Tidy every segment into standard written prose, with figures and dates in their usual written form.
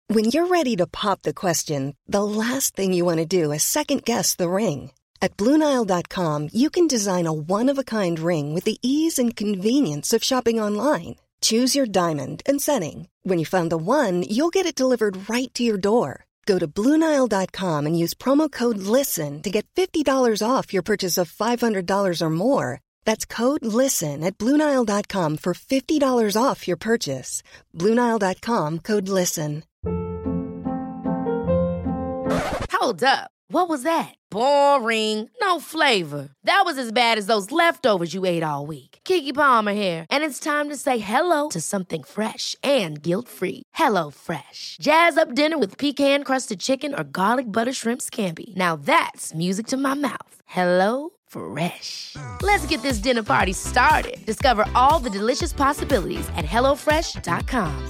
When you're ready to pop the question, the last thing you want to do is second-guess the ring. At BlueNile.com, you can design a one-of-a-kind ring with the ease and convenience of shopping online. Choose your diamond and setting. When you find the one, you'll get it delivered right to your door. Go to BlueNile.com and use promo code LISTEN to get $50 off your purchase of $500 or more. That's code LISTEN at BlueNile.com for $50 off your purchase. BlueNile.com, code LISTEN. Hold up. What was that? Boring. No flavor. That was as bad as those leftovers you ate all week. Keke Palmer here, and it's time to say hello to something fresh and guilt-free. Hello Fresh. Jazz up dinner with pecan-crusted chicken or garlic butter shrimp scampi. Now that's music to my mouth. Hello Fresh. Let's get this dinner party started. Discover all the delicious possibilities at hellofresh.com.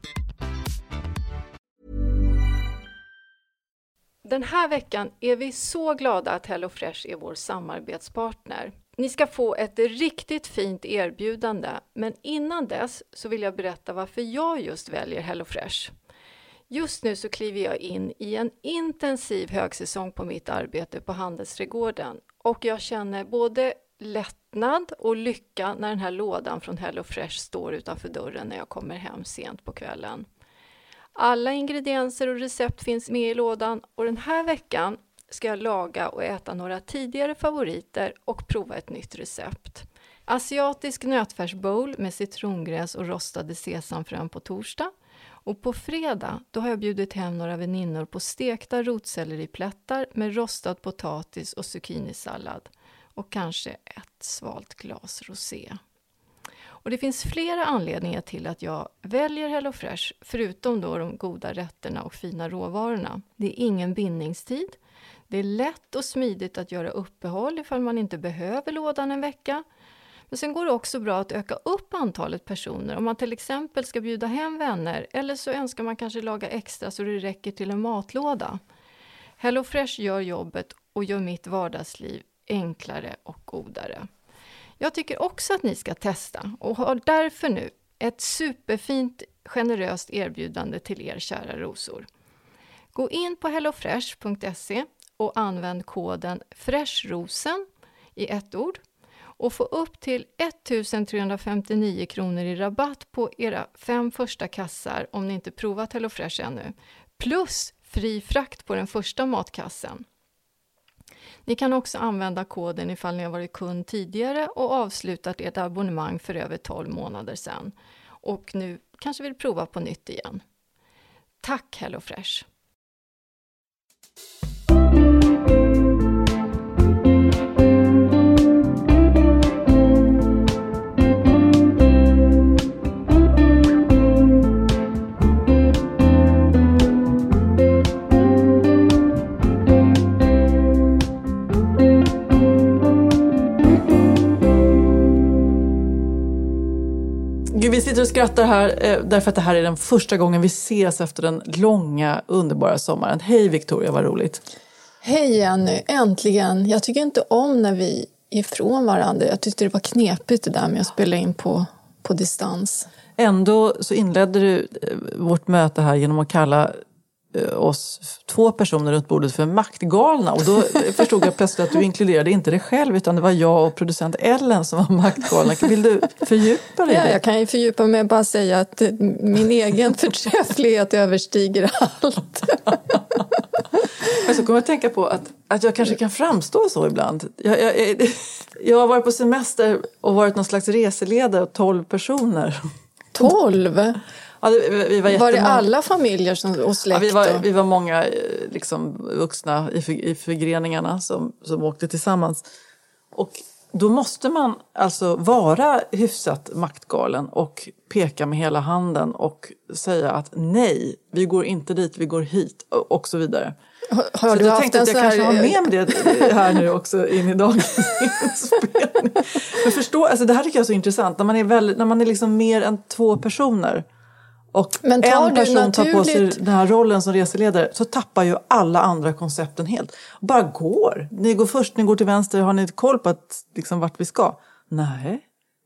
Den här veckan är vi så glada att HelloFresh är vår samarbetspartner. Ni ska få ett riktigt fint erbjudande, men innan dess så vill jag berätta varför jag just väljer HelloFresh. Just nu så kliver jag in i en intensiv högsäsong på mitt arbete på Handelsträdgården och jag känner både lättnad och lycka när den här lådan från HelloFresh står utanför dörren när jag kommer hem sent på kvällen. Alla ingredienser och recept finns med i lådan och den här veckan ska jag laga och äta några tidigare favoriter och prova ett nytt recept. Asiatisk nötfärsbowl med citrongräs och rostade sesamfrön på torsdag. Och på fredag då har jag bjudit hem några väninnor på stekta rotselleriplättar med rostad potatis och zucchinisallad. Och kanske ett svalt glas rosé. Och det finns flera anledningar till att jag väljer HelloFresh förutom då de goda rätterna och fina råvarorna. Det är ingen bindningstid. Det är lätt och smidigt att göra uppehåll ifall man inte behöver lådan en vecka. Men sen går det också bra att öka upp antalet personer om man till exempel ska bjuda hem vänner eller så önskar man kanske laga extra så det räcker till en matlåda. HelloFresh gör jobbet och gör mitt vardagsliv enklare och godare. Jag tycker också att ni ska testa och har därför nu ett superfint generöst erbjudande till er kära rosor. Gå in på hellofresh.se och använd koden FRESHROSEN i ett ord och få upp till 1359 kronor i rabatt på era 5 första kassar om ni inte provat HelloFresh ännu. Plus fri frakt på den första matkassen. Ni kan också använda koden ifall ni har varit kund tidigare och avslutat ert abonnemang för över 12 månader sedan. Och nu kanske vill prova på nytt igen. Tack HelloFresh! Vi sitter och skrattar här därför att det här är den första gången vi ses efter den långa, underbara sommaren. Hej Victoria, vad roligt. Hej Jenny, äntligen. Jag tycker inte om när vi är ifrån varandra. Jag tyckte det var knepigt det där med att spela in på distans. Ändå så inledde du vårt möte här genom att kalla oss 2 personer runt bordet för maktgalna. Och då förstod jag plötsligt att du inkluderade inte dig själv utan det var jag och producent Ellen som var maktgalna. Vill du fördjupa dig? Ja, jag kan ju fördjupa mig och bara säga att min egen förträfflighet överstiger allt. Men så kommer jag att tänka på att jag kanske kan framstå så ibland. Jag har varit på semester och varit någon slags reseledare och 12 personer. 12? Ja, vi var det alla familjer och släkt? Ja, vi var många liksom, vuxna i förgreningarna som åkte tillsammans. Och då måste man alltså vara hyfsat maktgalen och peka med hela handen och säga att nej, vi går inte dit, vi går hit och så vidare. Har så du jag haft tänkte att jag kanske har med mig det här nu också in i dagens inspelning. Men förstå, alltså det här tycker jag är så intressant. När man är liksom mer än 2 personer och en person tar på sig den här rollen som reseledare så tappar ju alla andra koncepten helt. Bara går. Ni går först, ni går till vänster. Har ni koll på att, liksom, vart vi ska? Nej,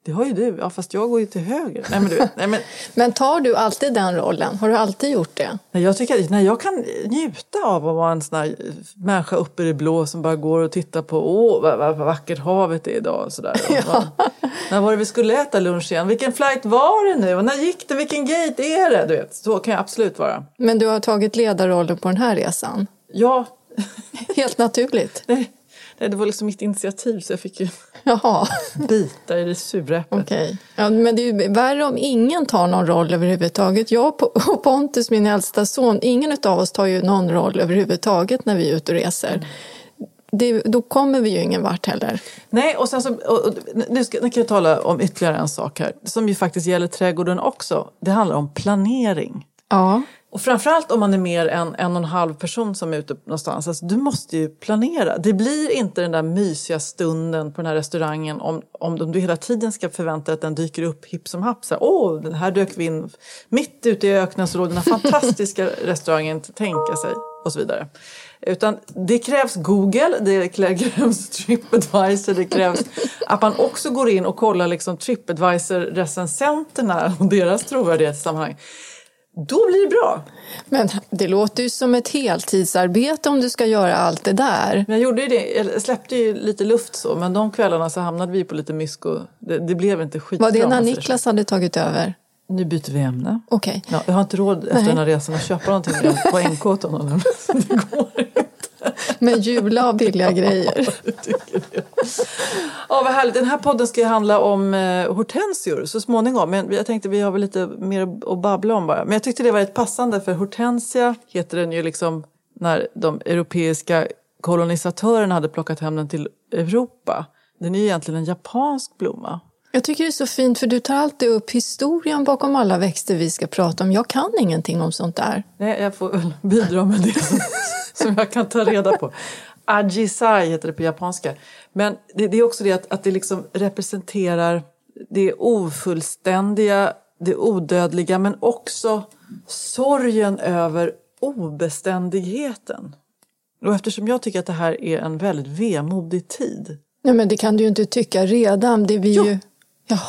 Det har ju du. Ja, fast jag går ju till höger. Men tar du alltid den rollen? Har du alltid gjort det? Nej, jag tycker att jag kan njuta av att vara en sån här människa uppe i det blå som bara går och tittar på vad vackert havet är idag. Och sådär. Ja. När var det vi skulle äta lunch igen? Vilken flight var det nu? Och när gick det? Vilken gate är det? Du vet, så kan jag absolut vara. Men du har tagit ledarrollen på den här resan? Ja. Helt naturligt. Nej, det var liksom mitt initiativ så jag fick ju bita i det sura äpplet. Okej. Ja, men det är ju värre om ingen tar någon roll överhuvudtaget. Jag och Pontus, min äldsta son, ingen av oss tar ju någon roll överhuvudtaget när vi är ute och reser. Då kommer vi ju ingen vart heller. Nej, och sen nu kan jag tala om ytterligare en sak här. Som ju faktiskt gäller trädgården också. Det handlar om planering. Ja. Och framförallt om man är mer än 1,5 person som är ute någonstans. Alltså, du måste ju planera. Det blir inte den där mysiga stunden på den här restaurangen om du hela tiden ska förvänta att den dyker upp hipp som happ. Den här dök vi in mitt ute i öknen så låg den här fantastiska restaurangen tänka sig och så vidare. Utan det krävs Google, det krävs TripAdvisor, det krävs att man också går in och kollar liksom TripAdvisor-recensenterna och deras trovärdighet i sammanhang. Då blir det bra. Men det låter ju som ett heltidsarbete om du ska göra allt det där. Men jag gjorde ju det, jag släppte ju lite luft så, men de kvällarna så hamnade vi på lite mysko. Det blev inte skitbra. Var det när Niklas hade tagit över? Nu byter vi ämne. Okej. Ja, jag har inte råd efter den här resan att köpa någonting på NK åt honom. Det går inte. Med jula och billiga grejer. Ja, vad härligt. Den här podden ska ju handla om hortensior så småningom. Men jag tänkte vi har väl lite mer att babbla om bara. Men jag tyckte det var ett passande för hortensia heter den ju liksom när de europeiska kolonisatörerna hade plockat hem den till Europa. Den är ju egentligen en japansk blomma. Jag tycker det är så fint för du tar alltid upp historien bakom alla växter vi ska prata om. Jag kan ingenting om sånt där. Nej, jag får väl bidra med det som jag kan ta reda på. Ajisai heter det på japanska. Men det är också det att det liksom representerar det ofullständiga, det odödliga men också sorgen över obeständigheten. Och eftersom jag tycker att det här är en väldigt vemodig tid. Ja, men det kan du ju inte tycka redan. Det vi ju... Ja.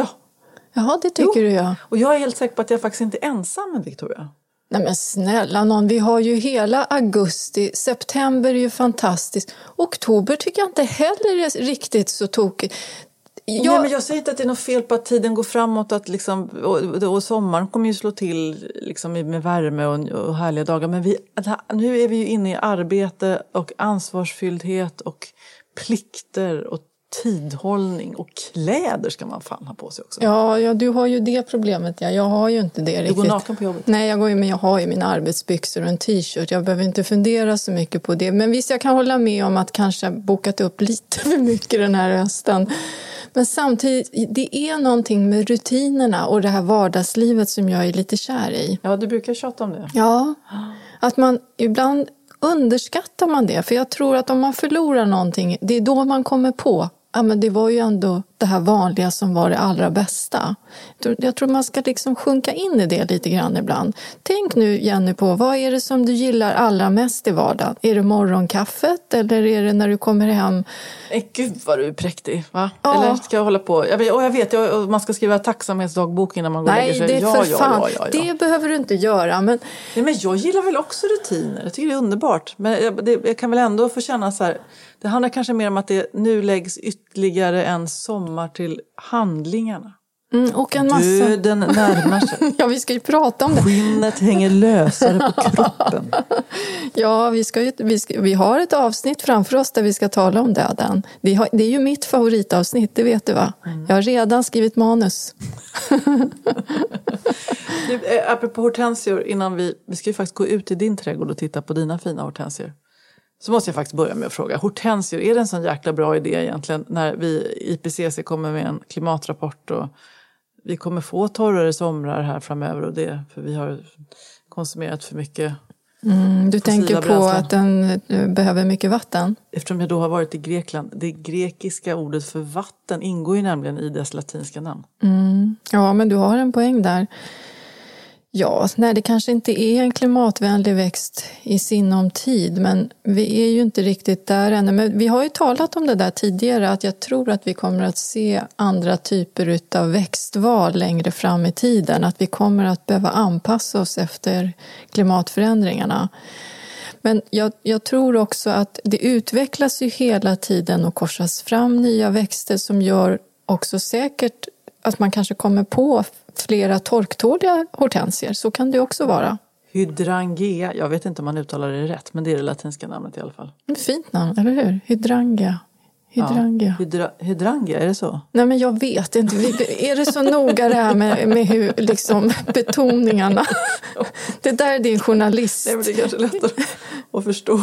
Jaha, det tycker du ja. Och jag är helt säker på att jag faktiskt inte är ensam med Victoria. Nej men snälla någon, vi har ju hela augusti, september är ju fantastiskt. Oktober tycker jag inte heller är riktigt så tokigt. Nej, men jag säger inte att det är något fel på att tiden går framåt att liksom, och sommaren kommer ju slå till liksom med värme och härliga dagar. Men nu är vi ju inne i arbete och ansvarsfylldhet och plikter och tidhållning och kläder ska man fan ha på sig också. Ja, du har ju det problemet. Ja. Jag har ju inte det riktigt. Du går naken på jobbet? Nej, men jag har ju mina arbetsbyxor och en t-shirt. Jag behöver inte fundera så mycket på det. Men visst, jag kan hålla med om att kanske bokat upp lite för mycket den här hösten. Men samtidigt, det är någonting med rutinerna och det här vardagslivet som jag är lite kär i. Ja, du brukar tjata om det. Ja, att man ibland underskattar man det. För jag tror att om man förlorar någonting, det är då man kommer på. Ja, men det var ju ändå det här vanliga som var det allra bästa. Jag tror man ska liksom sjunka in i det lite grann ibland. Tänk nu Jenny på, vad är det som du gillar allra mest i vardagen? Är det morgonkaffet eller är det när du kommer hem? Gud vad du är präktig, va? Ja. Eller ska jag hålla på? Jag vet, man ska skriva tacksamhetsdagbok innan man går och lägger sig. Nej, det är för fan. Ja. Det behöver du inte göra. Men... Nej, men jag gillar väl också rutiner. Jag tycker det är underbart. Men jag kan väl ändå få känna så här. Det handlar kanske mer om att det nu läggs ytterligare en sommar till handlingarna. Och en massa... Döden närmar sig. Ja, vi ska ju prata om det. Skinnet hänger lösare på kroppen. Ja, vi har ett avsnitt framför oss där vi ska tala om döden. Det är ju mitt favoritavsnitt, det vet du va? Jag har redan skrivit manus. Apropå hortensior, innan vi ska ju faktiskt gå ut i din trädgård och titta på dina fina hortensior. Så måste jag faktiskt börja med att fråga, hortensior, är det en sån jäkla bra idé egentligen när vi IPCC kommer med en klimatrapport och vi kommer få torrare somrar här framöver och det, för vi har konsumerat för mycket Du tänker på bränslen. att den behöver mycket vatten? Eftersom jag då har varit i Grekland, det grekiska ordet för vatten ingår ju nämligen i dess latinska namn. Ja, men du har en poäng där. Ja, nej, det kanske inte är en klimatvänlig växt i sinom tid, men vi är ju inte riktigt där ännu. Men vi har ju talat om det där tidigare, att jag tror att vi kommer att se andra typer av växtval längre fram i tiden. Att vi kommer att behöva anpassa oss efter klimatförändringarna. Men jag tror också att det utvecklas ju hela tiden och korsas fram nya växter som gör också säkert att man kanske kommer på flera torktåliga hortensier. Så kan det också vara. Hydrangea, jag vet inte om man uttalar det rätt, men det är det latinska namnet i alla fall. Ett fint namn, eller hur? Hydrangea. Hydrangea, är det så? Nej, men jag vet inte. Är det så noga det här med hur, liksom, betoningarna? Det där är din journalist. Nej, men det är kanske lättare att förstå.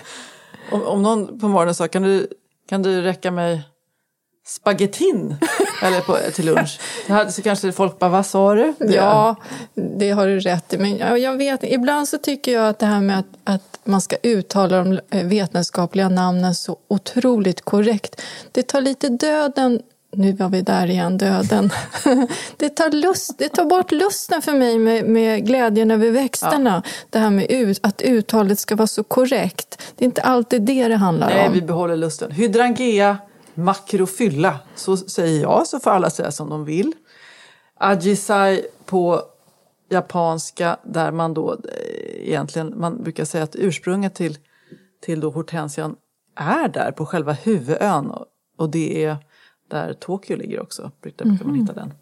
Om någon på morgonen sa, kan du räcka mig spagettin eller till lunch? Så kanske folk bara, vad sa du? Ja, det har du rätt i. Men jag vet, ibland så tycker jag att det här med att man ska uttala de vetenskapliga namnen så otroligt korrekt. Det tar lite döden. Nu var vi där igen, döden. Det tar bort lusten för mig med glädjen över växterna. Ja. Det här med att uttalet ska vara så korrekt. Det är inte alltid det handlar om. Nej, vi behåller lusten. Hydrangea makrophylla, så säger jag, så får alla säga som de vill. Ajisai på japanska, där man då egentligen, man brukar säga att ursprunget till då hortensian är där på själva huvudön, och det är där Tokyo ligger också, brukar man hitta den.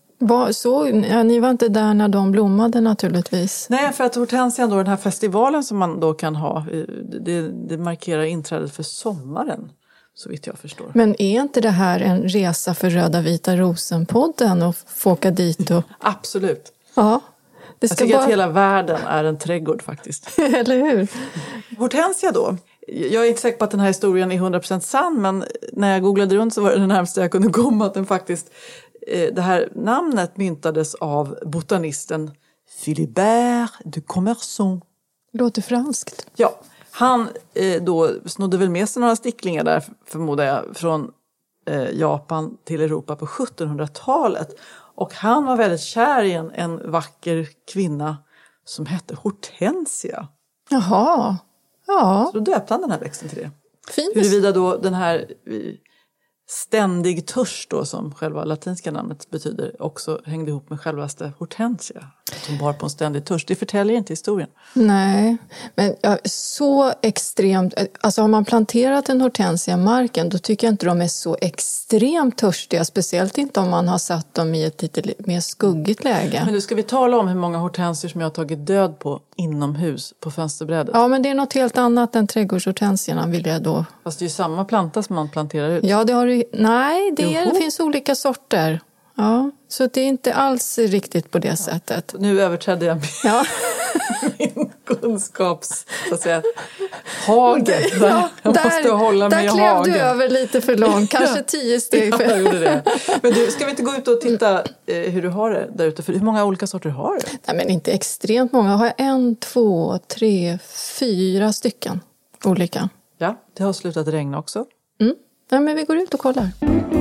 Ni var inte där när de blommade naturligtvis? Nej, för att hortensian då, den här festivalen som man då kan ha, det markerar inträdet för sommaren. Så vitt jag förstår. Men är inte det här en resa för Röda Vita Rosen-podden och få åka dit? Absolut. Ja. Jag tycker att hela världen är en trädgård faktiskt. Eller hur? Hortensia då. Jag är inte säker på att den här historien är 100% sann, men när jag googlade runt så var det närmaste jag kunde komma att den faktiskt, det här namnet myntades av botanisten Philibert de Commerson. Låter franskt. Ja. Han då snodde väl med sig några sticklingar där, förmodar jag, från Japan till Europa på 1700-talet. Och han var väldigt kär i en vacker kvinna som hette Hortensia. Jaha, ja. Så då döpte han den här växten till det. Fint. Huruvida då den här ständig törst då, som själva latinska namnet betyder, också hängde ihop med självaste hortensia. Att hon bar på en ständig törst. Det förtäljer inte historien. Nej, men så extremt. Alltså har man planterat en hortensia i marken, då tycker jag inte de är så extremt törstiga. Speciellt inte om man har satt dem i ett lite mer skuggigt läge. Men nu ska vi tala om hur många hortensier som jag har tagit död på inomhus på fönsterbrädet. Ja, men det är något helt annat än trädgårdshortensierna, vill jag då. Fast det är ju samma planta som man planterar ut. Ja, det har du. Nej, det finns olika sorter. Ja, så det är inte alls riktigt på det sättet. Nu överträdde jag min kunskaps, så att säga, hage. Jag måste hålla mig i hagen. Där klev du över lite för långt, kanske 10 steg. Ja, jag gjorde det. Men du, ska vi inte gå ut och titta hur du har det där ute? För hur många olika sorter har du? Nej, men inte extremt många. Jag har 1, 2, 3, 4 stycken olika. Ja, det har slutat regna också. Nej, men vi går ut och kollar.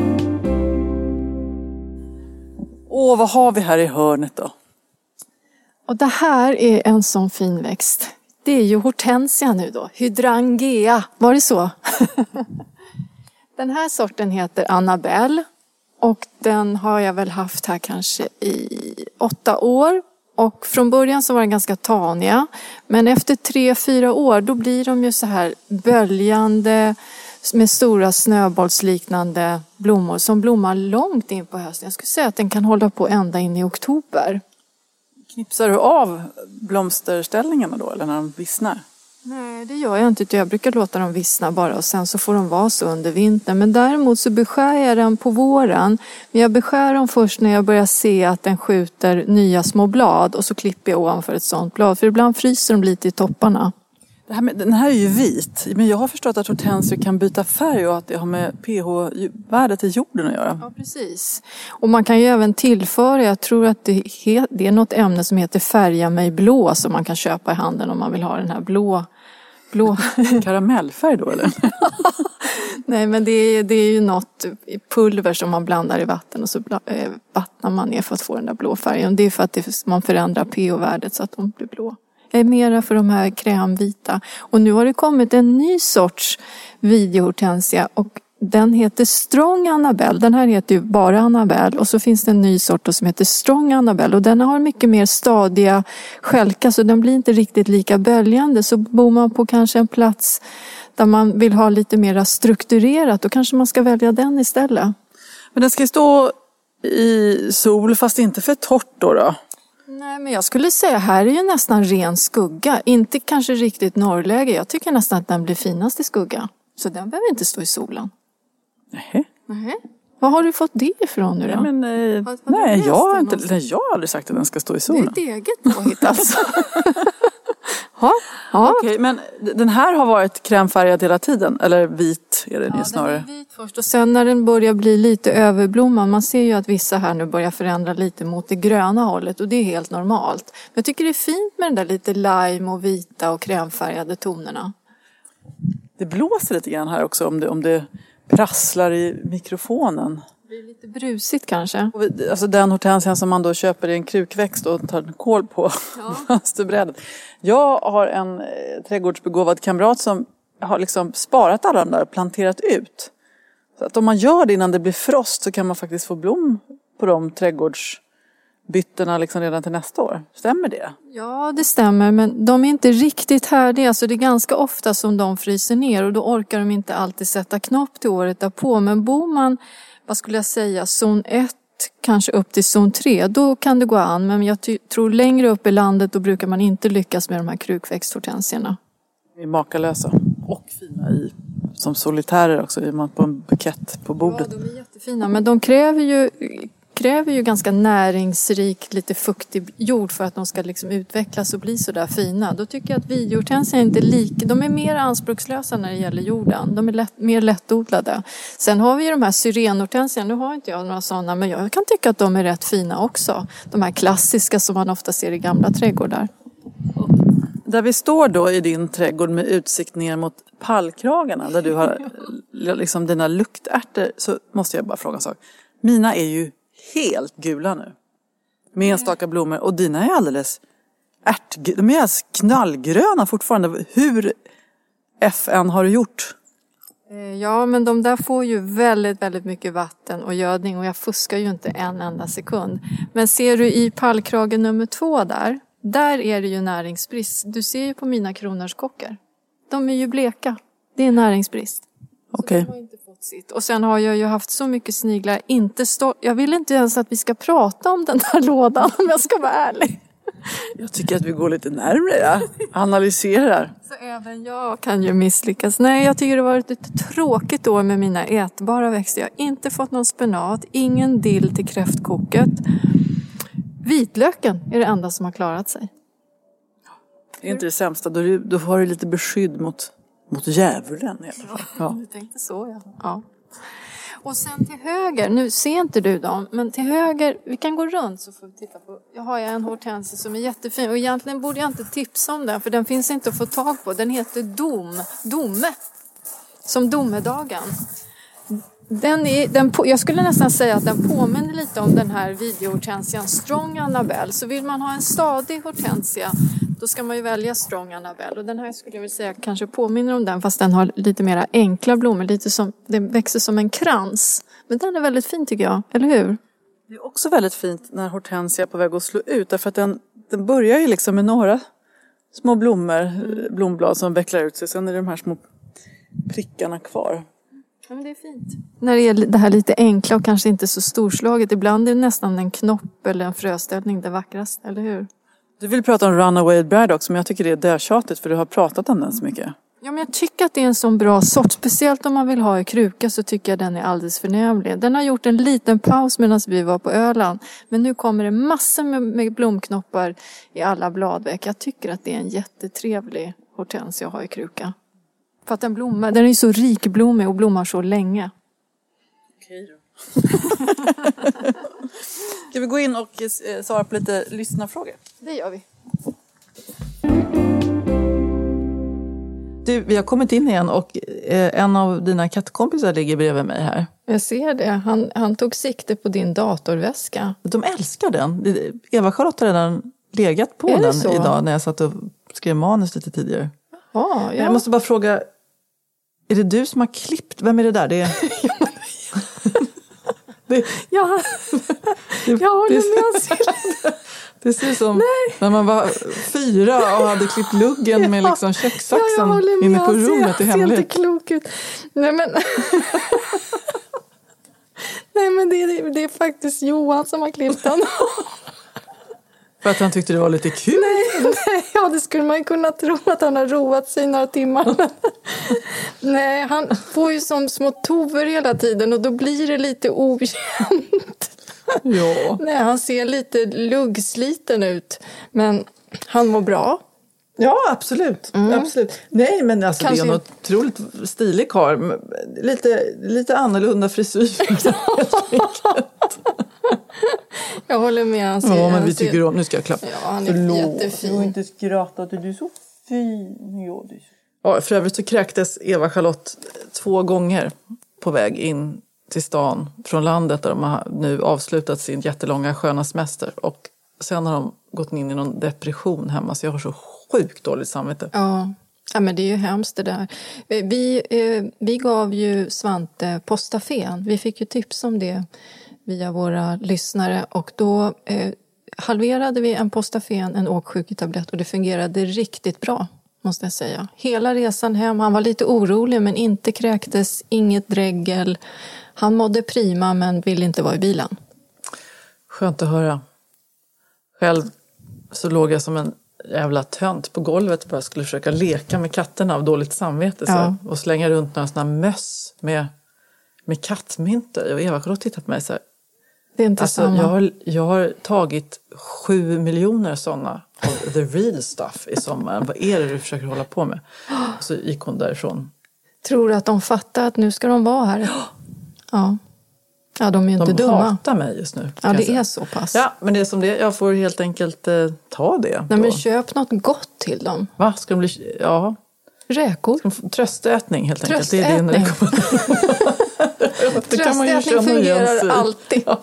Vad har vi här i hörnet då? Och det här är en sån fin växt. Det är ju hortensia nu då. Hydrangea. Var det så? Den här sorten heter Annabelle. Och den har jag väl haft här kanske i 8 år. Och från början så var den ganska taniga. Men efter 3-4 år då blir de ju så här böljande med stora snöbollsliknande blommor som blommar långt in på hösten. Jag skulle säga att den kan hålla på ända in i oktober. Knipsar du av blomsterställningarna då, eller när de vissnar? Nej, det gör jag inte. Jag brukar låta dem vissna bara och sen så får de vara så under vintern. Men däremot så beskär jag den på våren. Men jag beskär dem först när jag börjar se att den skjuter nya små blad. Och så klipper jag ovanför ett sånt blad. För ibland fryser de lite i topparna. Den här är ju vit, men jag har förstått att hortensier kan byta färg och att det har med pH-värdet i jorden att göra. Ja, precis. Och man kan ju även tillföra, jag tror att det är något ämne som heter färga mig blå som man kan köpa i handeln om man vill ha den här blå blå. Karamellfärg då eller? Nej, men det är ju något pulver som man blandar i vatten och så vattnar man ner för att få den där blå färgen. Det är för att man förändrar pH-värdet så att de blir blå. Jag är mera för de här krämvita. Och nu har det kommit en ny sorts videohortensia och den heter Strong Annabelle. Den här heter ju bara Annabelle. Och så finns det en ny sort som heter Strong Annabelle. Och den har mycket mer stadiga skälkar så den blir inte riktigt lika böljande. Så bor man på kanske en plats där man vill ha lite mer strukturerat, då kanske man ska välja den istället. Men den ska stå i sol fast inte för torrt då? Nej, men jag skulle säga här är ju nästan ren skugga. Inte kanske riktigt norrläge. Jag tycker nästan att den blir finast i skugga. Så den behöver inte stå i solen. Nej. Vad har du fått det ifrån nu då? Ja, men, nej, jag har aldrig sagt att den ska stå i solen. Det är ett eget påhitt alltså. Ja. Okej, men den här har varit krämfärgad hela tiden? Eller vit är den ju snarare? Den är vit först och sen när den börjar bli lite överblommad. Man ser ju att vissa här nu börjar förändra lite mot det gröna hållet och det är helt normalt. Men jag tycker det är fint med den där lite lime och vita och krämfärgade tonerna. Det blåser lite grann här också om det prasslar i mikrofonen. Det blir lite brusigt kanske. Alltså den hortensian som man då köper i en krukväxt och tar kål på fönsterbrädet. Jag har en trädgårdsbegåvad kamrat som har liksom sparat alla de där och planterat ut. Så att om man gör det innan det blir frost så kan man faktiskt få blom på de trädgårdsbytterna liksom redan till nästa år. Stämmer det? Ja, det stämmer, men de är inte riktigt härdiga. Så det är ganska ofta som de fryser ner och då orkar de inte alltid sätta knopp till året därpå. Men bor man, vad skulle jag säga, zon 1 kanske upp till zon 3, då kan det gå an. Men jag tror längre upp i landet då brukar man inte lyckas med de här krukväxthortensierna. De är makalösa och fina som solitärer också, är man på en bukett på bordet. Ja, de är jättefina, men de kräver ju ganska näringsrik, lite fuktig jord för att de ska liksom utvecklas och bli så där fina. Då tycker jag att videohortensier är inte de är mer anspråkslösa när det gäller jorden. De är mer lättodlade. Sen har vi ju de här syrenhortensierna. Nu har inte jag några sådana, men jag kan tycka att de är rätt fina också. De här klassiska som man ofta ser i gamla trädgårdar. Där vi står då i din trädgård med utsikt ner mot pallkragarna där du har liksom dina luktärtor, så måste jag bara fråga en sak. Mina är ju helt gula nu. Med enstaka blommor. Och dina är alldeles de är alldeles knallgröna fortfarande. Hur FN har du gjort? Ja, men de där får ju väldigt, väldigt mycket vatten och gödning. Och jag fuskar ju inte en enda sekund. Men ser du i pallkragen nummer 2 där är det ju näringsbrist. Du ser ju på mina kronärtskockor. De är ju bleka. Det är näringsbrist. Okej. De har inte fått sitt. Och sen har jag ju haft så mycket sniglar. Jag vill inte ens att vi ska prata om den här lådan om jag ska vara ärlig. Jag tycker att vi går lite närmare. Analyserar. Så även jag kan ju misslyckas. Nej, jag tycker det har varit ett tråkigt år med mina ätbara växter. Jag har inte fått någon spenat. Ingen dill till kräftkoket. Vitlöken är det enda som har klarat sig. Det är inte det sämsta. Då har du lite beskydd mot djävulen i alla fall. Ja, du tänkte så, ja. Och sen till höger, nu ser inte du dem, men till höger, vi kan gå runt så får vi titta på. Jag har en hortensia som är jättefin och egentligen borde jag inte tipsa om den för den finns inte att få tag på. Den heter Dome, som domedagen. Jag skulle nästan säga att den påminner lite om den här videohortensian Strong Annabelle. Så vill man ha en stadig hortensia, då ska man ju välja Strong Annabelle. Och den här skulle jag vilja säga kanske påminner om den, fast den har lite mera enkla blommor. Lite som, den växer som en krans. Men den är väldigt fin tycker jag, eller hur? Det är också väldigt fint när hortensia är på väg att slå ut. Därför att den börjar ju liksom med några små blomblad som vecklar ut sig. Sen är det de här små prickarna kvar. Ja, men det är fint. När det gäller det här lite enkla och kanske inte så storslaget. Ibland är det nästan en knopp eller en fröställning det vackraste, eller hur? Du vill prata om Runaway Braddock, men jag tycker det är dödtjatigt för du har pratat om den så mycket. Ja, men jag tycker att det är en sån bra sort. Speciellt om man vill ha i kruka så tycker jag den är alldeles förnämlig. Den har gjort en liten paus medan vi var på Öland. Men nu kommer det massor med blomknoppar i alla bladverk. Jag tycker att det är en jättetrevlig hortensia att ha i kruka. För att den är ju så rikblommig och blommar så länge. Okej då. Ska vi gå in och svara på lite lyssnarfrågor? Det gör vi. Du, vi har kommit in igen och en av dina kattkompisar ligger bredvid mig här. Jag ser det. Han tog sikte på din datorväska. De älskar den. Eva-Charlotte har redan legat på den så? Idag när jag satt och skrev manus lite tidigare. Ja. Jag måste bara fråga, är det du som har klippt? Vem är det där? Det är... Jag håller med. Det ser ut som när man var 4 och hade klippt luggen med liksom kökssaxen inne på rummet i hemlighet. Jag ser inte klok ut. Nej men det är faktiskt Johan som har klippt den. För att han tyckte det var lite kul? Nej, det skulle man ju kunna tro att han har roat sig några timmar. Nej, han får ju som små tover hela tiden och då blir det lite ojämnt. Ja. Nej, han ser lite luggsliten ut, men han mår bra. Ja, absolut. Absolut. Nej, men alltså, det är en otroligt stilig karl. Lite annorlunda frisyr. Jag håller med. Ja, men vi tycker om... Nu ska jag klappa. Ja, han är jättefin. Du har inte skrattat. Du är så fin. Ja, för övrigt så kräktes Eva-Charlotte 2 gånger på väg in till stan från landet där de har nu avslutat sin jättelånga sköna semester. Och sen har de gått in i någon depression hemma, så jag har så sjukt dåligt samvete. Ja, men det är ju hemskt det där. Vi gav ju Svante postafén. Vi fick ju tips om det via våra lyssnare och då halverade vi en postafén, en åksjuketablett, och det fungerade riktigt bra, måste jag säga. Hela resan hem, han var lite orolig men inte kräktes, inget dräggel. Han mådde prima men ville inte vara i bilen. Skönt att höra. Själv så låg jag som en jävla tönt på golvet och bara skulle försöka leka med katterna av dåligt samvete. Ja. Så, och slänga runt några sådana möss med kattmyntor. Och Eva-Charlotte tittat på mig så här. Det är inte samma. Jag har tagit 7 miljoner sådana av the real stuff i sommar. Vad är det du försöker hålla på med? Och så gick hon därifrån. Tror du att de fattar att nu ska de vara här? Ja. Ja, de är ju inte dumma. De hatar mig just nu. Ja, det är så pass. Ja, men det är som det. Jag får helt enkelt ta det. Nej, men köp något gott till dem. Va? Ska de bli... Ja. Räkor. Tröstätning helt enkelt. Tröstätning. Det är det kan man ju känna fungerar alltid. Ja,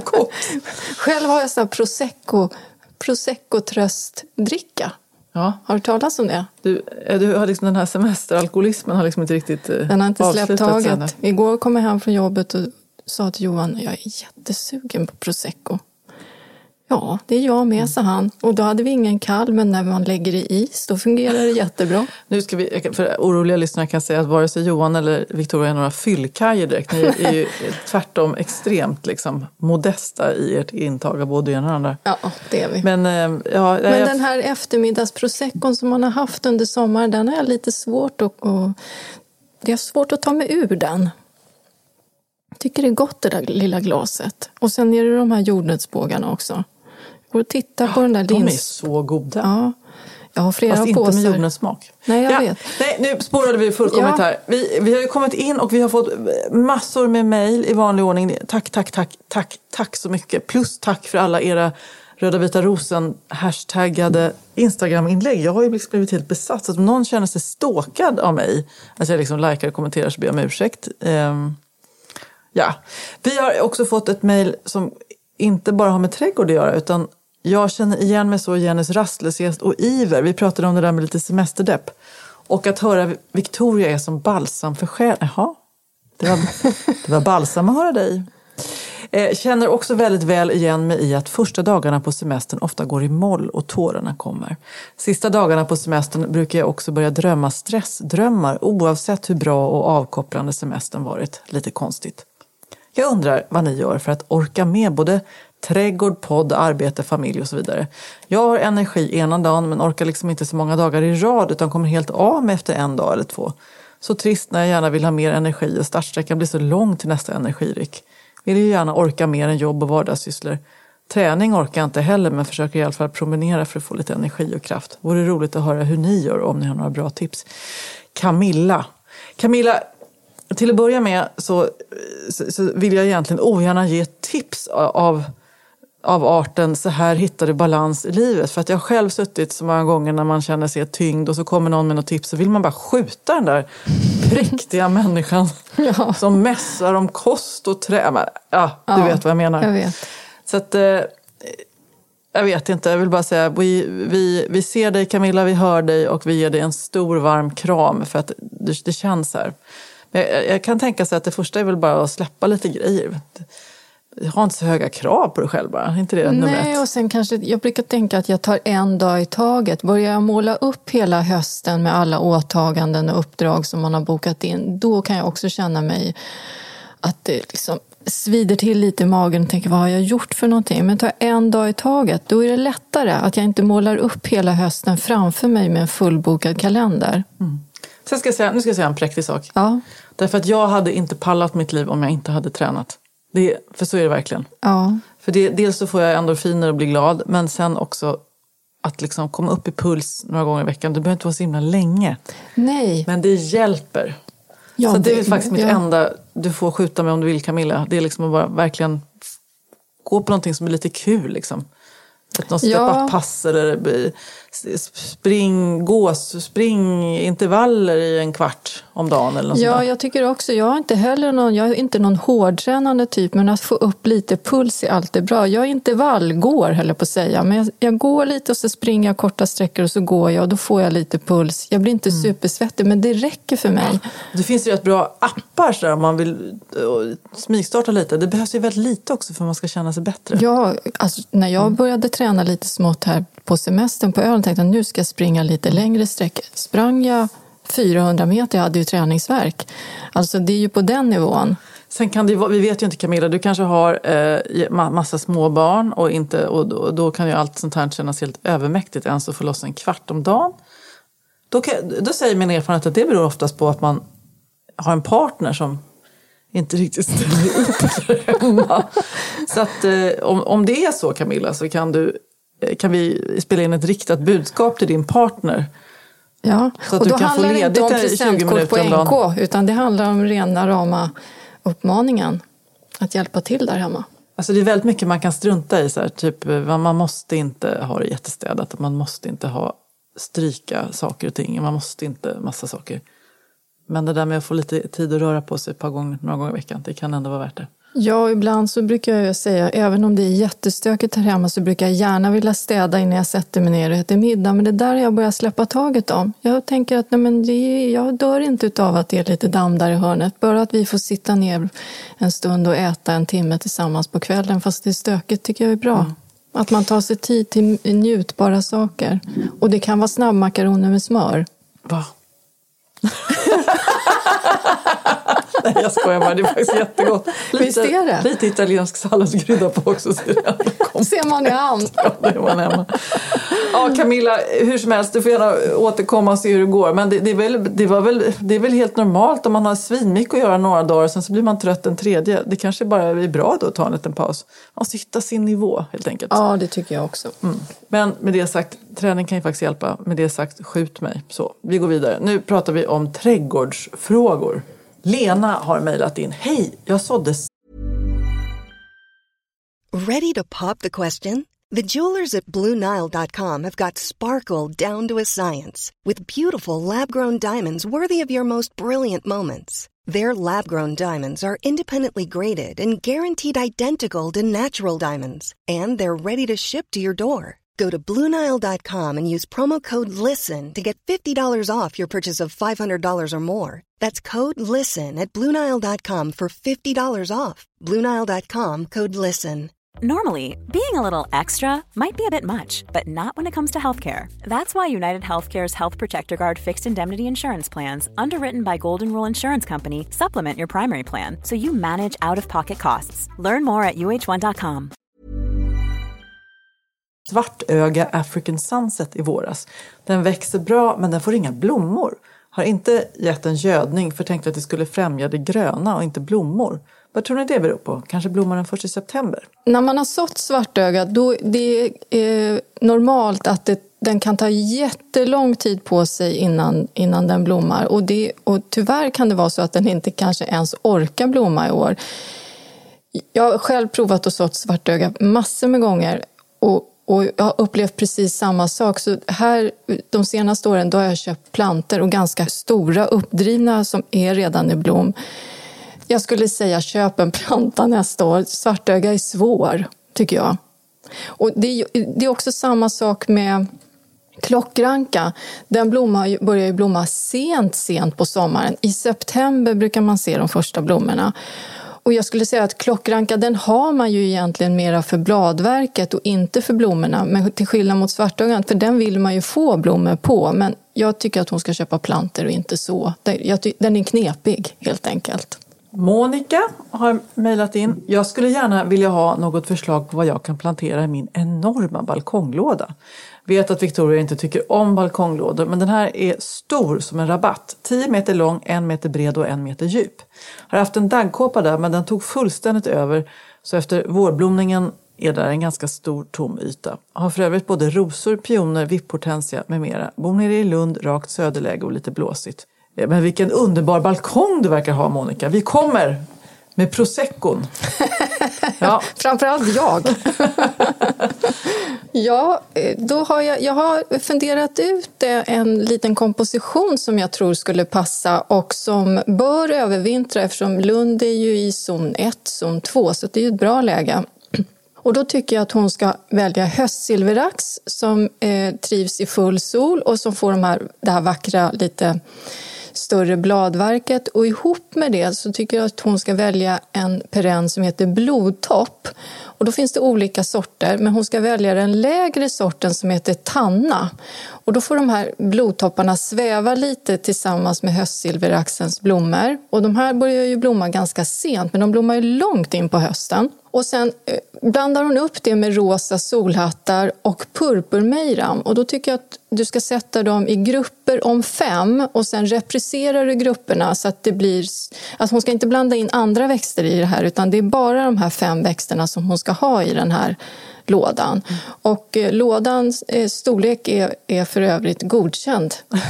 själv har jag sån här Prosecco-tröstdricka. Ja. Har du talat om det? Du har liksom den här semesteralkoholismen har liksom inte riktigt den har inte släppt taget. Senare. Igår kom jag hem från jobbet och sa till Johan, jag är jättesugen på Prosecco. Ja, det är jag med, sa han. Och då hade vi ingen kall, men när man lägger i is, då fungerar det jättebra. Nu ska vi, för oroliga lyssnare kan säga att vare sig Johan eller Victoria är några fyllkajer direkt. Ni är ju tvärtom extremt liksom, modesta i ert intag av både det ena och andra. Ja, det är vi. Men den här eftermiddagsproseccon som man har haft under sommaren, den är lite svårt och det är svårt att ta mig ur den. Jag tycker det är gott det där lilla glaset. Och sen är det de här jordnötsbågarna också. Och titta på den där de är så goda. Ja, jag har flera fast påsar. Inte med jordnötssmak. Nej, jag vet. Nej, nu spårade vi fullkomligt här. Vi har ju kommit in och vi har fått massor med mejl i vanlig ordning. Tack så mycket. Plus tack för alla era Röda Vita Rosen hashtaggade Instagram-inlägg. Jag har ju blivit helt besatt. Så att om någon känner sig ståkad av mig, att jag liksom likar och kommenterar, så ber jag om ursäkt. Ja, vi har också fått ett mejl som inte bara har med trädgård att göra, utan jag känner igen mig så i Jennys rastlöshet och iver. Vi pratade om det där med lite semesterdepp. Och att höra Victoria är som balsam för själen. Jaha, det var balsam att höra dig. Känner också väldigt väl igen mig i att första dagarna på semestern ofta går i moll och tårarna kommer. Sista dagarna på semestern brukar jag också börja drömma stressdrömmar oavsett hur bra och avkopplande semestern varit. Lite konstigt. Jag undrar vad ni gör för att orka med både trädgård, podd, arbete, familj och så vidare. Jag har energi ena dagen men orkar liksom inte så många dagar i rad utan kommer helt av med efter 1 dag eller 2. Så trist när jag gärna vill ha mer energi och startsträckan blir så lång till nästa energiryck. Vill ju gärna orka mer än jobb och vardagssysslor. Träning orkar jag inte heller men försöker i alla fall promenera för att få lite energi och kraft. Vore roligt att höra hur ni gör om ni har några bra tips. Camilla, till att börja med så vill jag egentligen ogärna ge tips av arten så här hittar du balans i livet. För att jag har själv suttit så många gånger när man känner sig tyngd och så kommer någon med något tips så vill man bara skjuta den där präktiga människan som mässar om kost och trä. Ja, du vet vad jag menar. Jag vet. Så att, jag vet inte, jag vill bara säga vi ser dig Camilla, vi hör dig och vi ger dig en stor varm kram för att det känns här. Jag kan tänka sig att det första är väl bara att släppa lite grejer. Ha inte så höga krav på dig själv bara, inte det nummer ett? Nej, och sen kanske, jag brukar tänka att jag tar en dag i taget. Börjar jag måla upp hela hösten med alla åtaganden och uppdrag som man har bokat in, då kan jag också känna mig att det liksom svider till lite i magen och tänker, vad har jag gjort för någonting? Men tar jag en dag i taget, då är det lättare att jag inte målar upp hela hösten framför mig med en fullbokad kalender. Mm. Sen nu ska jag säga en präktig sak. Ja. Därför att jag hade inte pallat mitt liv om jag inte hade tränat. För så är det verkligen. Ja. För dels så får jag endorfiner och blir glad. Men sen också att liksom komma upp i puls några gånger i veckan. Det behöver inte vara så himla länge. Nej. Men det hjälper. Ja, så det är faktiskt mitt enda du får skjuta med om du vill Camilla. Det är liksom att bara verkligen gå på någonting som är lite kul liksom. Någon step-up-pass eller springintervaller i en kvart om dagen eller något sånt där. Jag tycker också, jag är inte någon hårdtränande typ, men att få upp lite puls är alltid bra. Jag är intervallgår, höll jag på att säga, men jag går lite och så springer jag korta sträckor och så går jag och då får jag lite puls. Jag blir inte supersvettig, men det räcker för mig. Det finns ju rätt bra appar så där, om man vill smygstarta lite. Det behövs ju väldigt lite också för att man ska känna sig bättre. Ja, alltså när jag började träna lite smått här på semestern på Öland, tänkte jag nu ska jag springa lite längre sträckor. Sprang jag 400 meter, jag hade ju träningsvärk. Alltså det är ju på den nivån. Sen kan det, vi vet ju inte Camilla, du kanske har massa småbarn och då kan ju allt sånt här kännas helt övermäktigt ens att få loss en kvart om dagen. Då säger min erfarenhet att det beror oftast på att man har en partner som inte riktigt ställer upp där hemma. Så att om det är så Camilla så kan vi spela in ett riktat budskap till din partner. Ja, så att och du då kan handlar få det inte om presentkort på NK utan det handlar om rena rama uppmaningen att hjälpa till där hemma. Alltså det är väldigt mycket man kan strunta i så här, typ man måste inte ha det jättestädat, man måste inte stryka saker och ting, man måste inte massa saker. Men det där med att få lite tid att röra på sig några gånger i veckan, det kan ändå vara värt det. Ja, ibland så brukar jag säga, även om det är jättestökigt här hemma så brukar jag gärna vilja städa innan jag sätter mig ner och äter middag. Men det där har jag börjat släppa taget om. Jag tänker att jag dör inte utav att det är lite damm där i hörnet. Bara att vi får sitta ner en stund och äta en timme tillsammans på kvällen fast det är stökigt tycker jag är bra. Mm. Att man tar sig tid till njutbara saker. Och det kan vara snabbmakaroner med smör. Va? Nej, jag skojar bara, det är faktiskt jättegott. Visst är det? Lite italiensk salladskrydda på också. Ser man i hand. Ja, det är man hemma. Ja, Camilla, hur som helst, du får gärna återkomma och se hur det går. Men det är väl helt normalt om man har svinmycket att göra några dagar, sen så blir man trött en tredje. Det kanske bara är bra då att ta en liten paus. Man måste hitta sin nivå helt enkelt. Ja, det tycker jag också. Mm. Men med det sagt, träning kan ju faktiskt hjälpa. Med det sagt, skjut mig. Så, vi går vidare. Nu pratar vi om trädgårdsfrågor. Lena har mejlat in. Hej, jag sådde... Ready to pop the question? The jewelers at BlueNile.com have got sparkle down to a science with beautiful lab-grown diamonds worthy of your most brilliant moments. Their lab-grown diamonds are independently graded and guaranteed identical to natural diamonds, and they're ready to ship to your door. Go to BlueNile.com and use promo code LISTEN to get $50 off your purchase of $500 or more. That's code LISTEN at BlueNile.com for $50 off. BlueNile.com, code LISTEN. Normally, being a little extra might be a bit much, but not when it comes to healthcare. That's why United Healthcare's Health Protector Guard fixed indemnity insurance plans, underwritten by Golden Rule Insurance Company, supplement your primary plan so you manage out-of-pocket costs. Learn more at uh1.com. Svartöga African Sunset i våras. Den växer bra men den får inga blommor. Har inte gett en gödning för tänkte att det skulle främja det gröna och inte blommor. Vad tror ni det beror på? Kanske blommar den först i september? När man har sått svartöga, då det är normalt att den kan ta jättelång tid på sig innan den blommar. Och tyvärr kan det vara så att den inte kanske ens orkar blomma i år. Jag har själv provat att sått svartöga massor med gånger och jag har upplevt precis samma sak. Så här, de senaste åren då har jag köpt planter och ganska stora uppdrivna som är redan i blom. Jag skulle säga köp en planta nästa år. Svartöga är svår, tycker jag. Och det är också samma sak med klockranka. Den börjar ju blomma sent på sommaren. I september brukar man se de första blommorna. Och jag skulle säga att klockranka, den har man ju egentligen mera för bladverket och inte för blommorna. Men till skillnad mot svartögan, för den vill man ju få blommor på. Men jag tycker att hon ska köpa planter och inte så. Den är knepig, helt enkelt. Monica har mejlat in. Jag skulle gärna vilja ha något förslag på vad jag kan plantera i min enorma balkonglåda. Vet att Victoria inte tycker om balkonglådor, men den här är stor som en rabatt. 10 meter lång, 1 meter bred och 1 meter djup. Har haft en daggkåpa där, men den tog fullständigt över. Så efter vårblomningen är där en ganska stor tom yta. Har för övrigt både rosor, pioner, vipphortensia med mera. Bor nere i Lund, rakt söderläge och lite blåsigt. Men vilken underbar balkong du verkar ha, Monica. Vi kommer med proseccon. Ja. Framförallt jag. Ja, då har jag har funderat ut en liten komposition som jag tror skulle passa och som bör övervintra eftersom Lund är ju i zon 1, zon 2, så det är ju ett bra läge. Och då tycker jag att hon ska välja höstsilverax som trivs i full sol och som får det här vackra lite större bladverket, och ihop med det så tycker jag att hon ska välja en perenn som heter blodtopp. Och då finns det olika sorter, men hon ska välja den lägre sorten som heter tanna. Och då får de här blodtopparna sväva lite tillsammans med höstsilveraxens blommor. Och de här börjar ju blomma ganska sent, men de blommar ju långt in på hösten. Och sen blandar hon upp det med rosa solhattar och purpurmejram. Och då tycker jag att du ska sätta dem i grupper om 5 och sen repriserar du grupperna så att det blir... Alltså hon ska inte blanda in andra växter i det här, utan det är bara de här 5 växterna som hon ska ha i den här lådan. Och lådans storlek är för övrigt godkänd.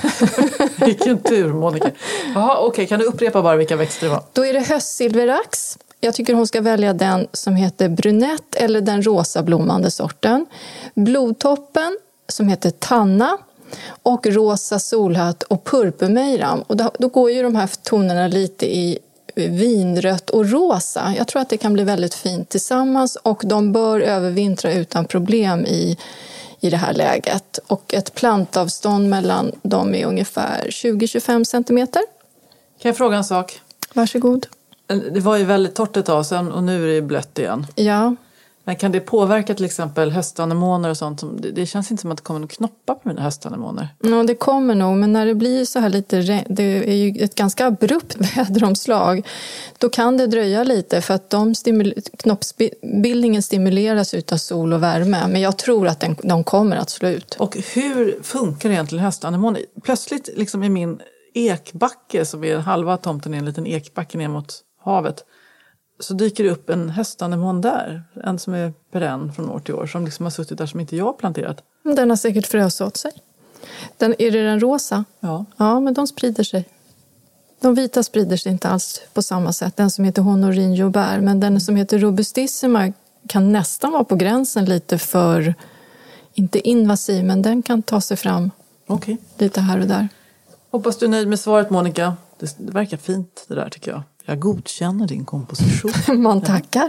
Vilken tur, Monica. Jaha, okej. Kan du upprepa bara vilka växter det var? Då är det höstsilverax. Jag tycker hon ska välja den som heter brunett eller den rosa blommande sorten. Blodtoppen som heter tanna och rosa solhatt och purpurmejram. Och då går ju de här tonerna lite i vinrött och rosa. Jag tror att det kan bli väldigt fint tillsammans och de bör övervintra utan problem i det här läget. Och ett plantavstånd mellan dem är ungefär 20-25 centimeter. Kan jag fråga en sak? Varsågod. Det var ju väldigt torrt ett tag sedan och nu är det blött igen. Ja. Men kan det påverka till exempel höstanemoner och sånt? Det känns inte som att det kommer att knoppa på mina höstanemoner. Ja, det kommer nog. Men när det blir så här lite... Det är ju ett ganska abrupt väderomslag. Då kan det dröja lite för att knoppsbildningen stimuleras utav sol och värme. Men jag tror att de kommer att slå ut. Och hur funkar egentligen höstanemoner? Plötsligt liksom i min ekbacke, som är halva tomten i en liten ekbacke ner mot havet, så dyker det upp en höstanemon där. En som är perenn från år till år, som liksom har suttit där som inte jag har planterat. Den har säkert frös åt sig. Är det den rosa? Ja. Ja, men de sprider sig. De vita sprider sig inte alls på samma sätt. Den som heter honorinho bär. Men den som heter robustissima kan nästan vara på gränsen lite för, inte invasiv, men den kan ta sig fram lite här och där. Hoppas du är nöjd med svaret, Monica. Det verkar fint det där, tycker jag. Jag godkänner din komposition. Man tackar.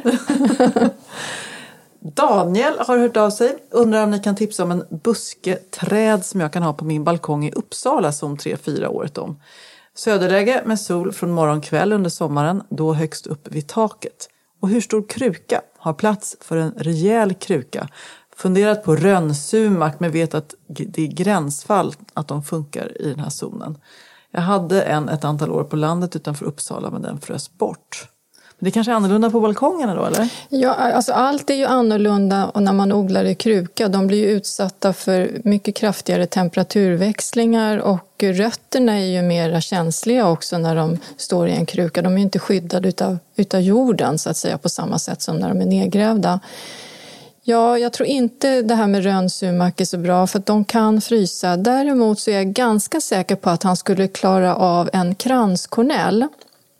Daniel har hört av sig. Undrar om ni kan tipsa om en busketräd som jag kan ha på min balkong i Uppsala som 3-4 året om. Söderläge med sol från morgonkväll under sommaren, då högst upp vid taket. Och hur stor kruka? Har plats för en rejäl kruka. Funderat på rönnsumak, men vet att det är gränsfall att de funkar i den här zonen. Jag hade ett antal år på landet utanför Uppsala, men den frös bort. Men det kanske är annorlunda på balkongerna då, eller? Ja, alltså allt är ju annorlunda, och när man odlar i kruka, de blir ju utsatta för mycket kraftigare temperaturväxlingar, och rötterna är ju mer känsliga också när de står i en kruka. De är ju inte skyddade utav jorden så att säga på samma sätt som när de är nedgrävda. Ja, jag tror inte det här med rönnsumak är så bra, för att de kan frysa. Däremot så är jag ganska säker på att han skulle klara av en kranskornell.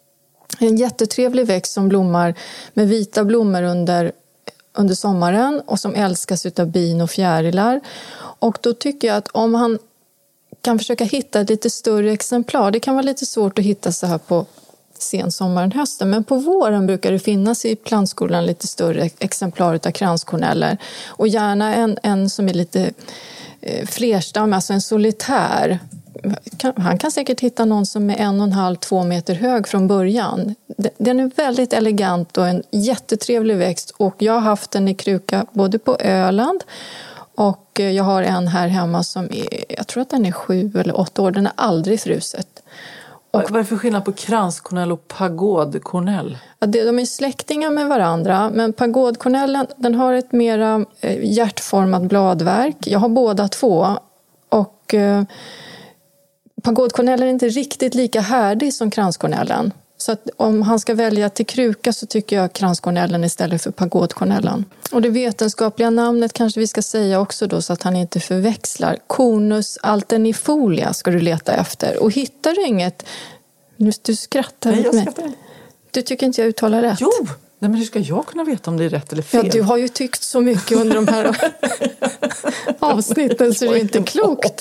En jättetrevlig växt som blommar med vita blommor under sommaren och som älskas utav bin och fjärilar. Och då tycker jag att om han kan försöka hitta ett lite större exemplar, det kan vara lite svårt att hitta så här på sensommaren, hösten, men på våren brukar det finnas i plantskolan lite större exemplar av kranskorneller. Och gärna en som är lite flerstam, alltså en solitär. Han kan säkert hitta någon som är 1,5-2 meter hög från början. Den är väldigt elegant och en jättetrevlig växt. Och jag har haft den i kruka både på Öland och jag har en här hemma som är, jag tror att den är 7 eller 8 år. Den är aldrig fruset. Och vad är det för skillnad på kranskornell och pagodkornell? Ja, de är släktingar med varandra, men pagodkornellen den har ett mera hjärtformat bladverk. Jag har båda två och pagodkornellen är inte riktigt lika härdig som kranskornellen. Så att om han ska välja till kruka så tycker jag kranskornellen istället för pagodkornellen. Och det vetenskapliga namnet kanske vi ska säga också då så att han inte förväxlar. Cornus alternifolia ska du leta efter. Och hittar du inget... Du skrattar. Nej, jag skrattar. Du tycker inte jag uttalar rätt? Jo! Nej, men hur ska jag kunna veta om det är rätt eller fel? Ja, du har ju tyckt så mycket under de här avsnitten så det är inte klokt.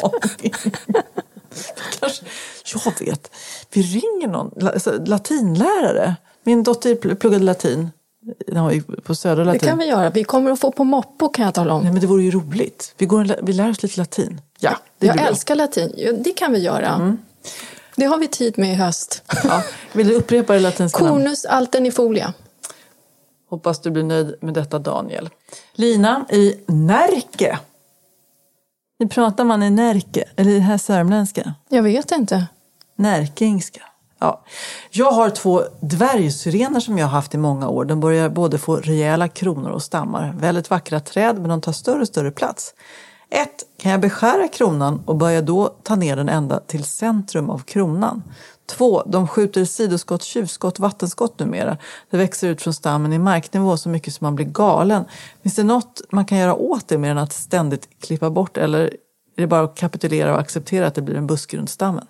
Kanske, jag vet. Vi ringer någon latinlärare. Min dotter pluggade latin när hon gick på Södra latin. Det kan vi göra. Vi kommer att få på moppo kan jag tala om. Nej, men det vore ju roligt. Vi lär oss lite latin. Ja, jag älskar latin. Ja, det kan vi göra. Mm. Det har vi tid med i höst. Ja, vill du upprepa det latinska namnet? Cornus alternifolia. Hoppas du blir nöjd med detta, Daniel. Lina i Närke. Hur pratar man i Närke? Eller det här sörmländska? Jag vet inte. Närkingska. Ja. Jag har 2 dvärgsyrener som jag har haft i många år. De börjar både få rejäla kronor och stammar. Väldigt vackra träd, men de tar större och större plats. 1. Kan jag beskära kronan och börja då ta ner den ända till centrum av kronan? 2. De skjuter sidoskott, tjuvskott, vattenskott numera. Det växer ut från stammen i marknivå så mycket som man blir galen. Finns det något man kan göra åt det mer än att ständigt klippa bort? Eller är det bara att kapitulera och acceptera att det blir en busk runt stammen?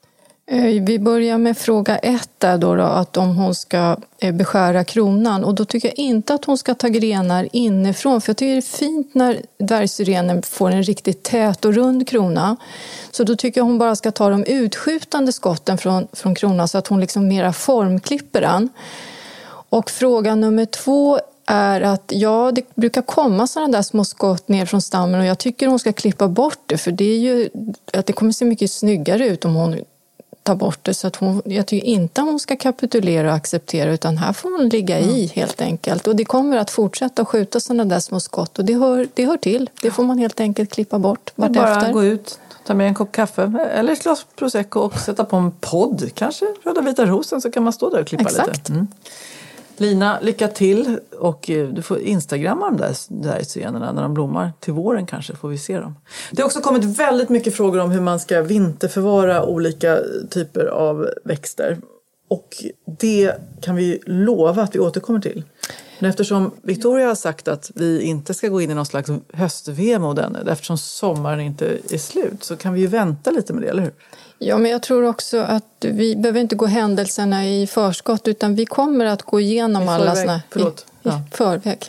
Vi börjar med fråga 1 där då, att om hon ska beskära kronan. Och då tycker jag inte att hon ska ta grenar inifrån. För jag tycker det är fint när dvärgsyrenen får en riktigt tät och rund krona. Så då tycker jag hon bara ska ta de utskjutande skotten från kronan så att hon liksom mera formklipper den. Och fråga nummer 2 är att ja, det brukar komma sådana där små skott ner från stammen. Och jag tycker hon ska klippa bort det. För det är ju att det kommer se mycket snyggare ut om hon ta bort det, så att jag tycker inte hon ska kapitulera och acceptera, utan här får hon ligga i helt enkelt. Och det kommer att fortsätta att skjuta sådana där små skott och det hör till. Det får man helt enkelt klippa bort vartefter. Bara gå ut, ta med en kopp kaffe eller ett glas prosecco och sätta på en podd, kanske Röda vita rosen, så kan man stå där och klippa lite. Mm. Lina, lycka till, och du får instagramma de där scenerna när de blommar. Till våren kanske får vi se dem. Det har också kommit väldigt mycket frågor om hur man ska vinterförvara olika typer av växter. Och det kan vi lova att vi återkommer till. Men eftersom Victoria har sagt att vi inte ska gå in i någon slags höst-VM ännu, eftersom sommaren inte är slut, så kan vi ju vänta lite med det, eller hur? Ja, men jag tror också att vi behöver inte gå händelserna i förskott, utan vi kommer att gå igenom alla såna i förväg.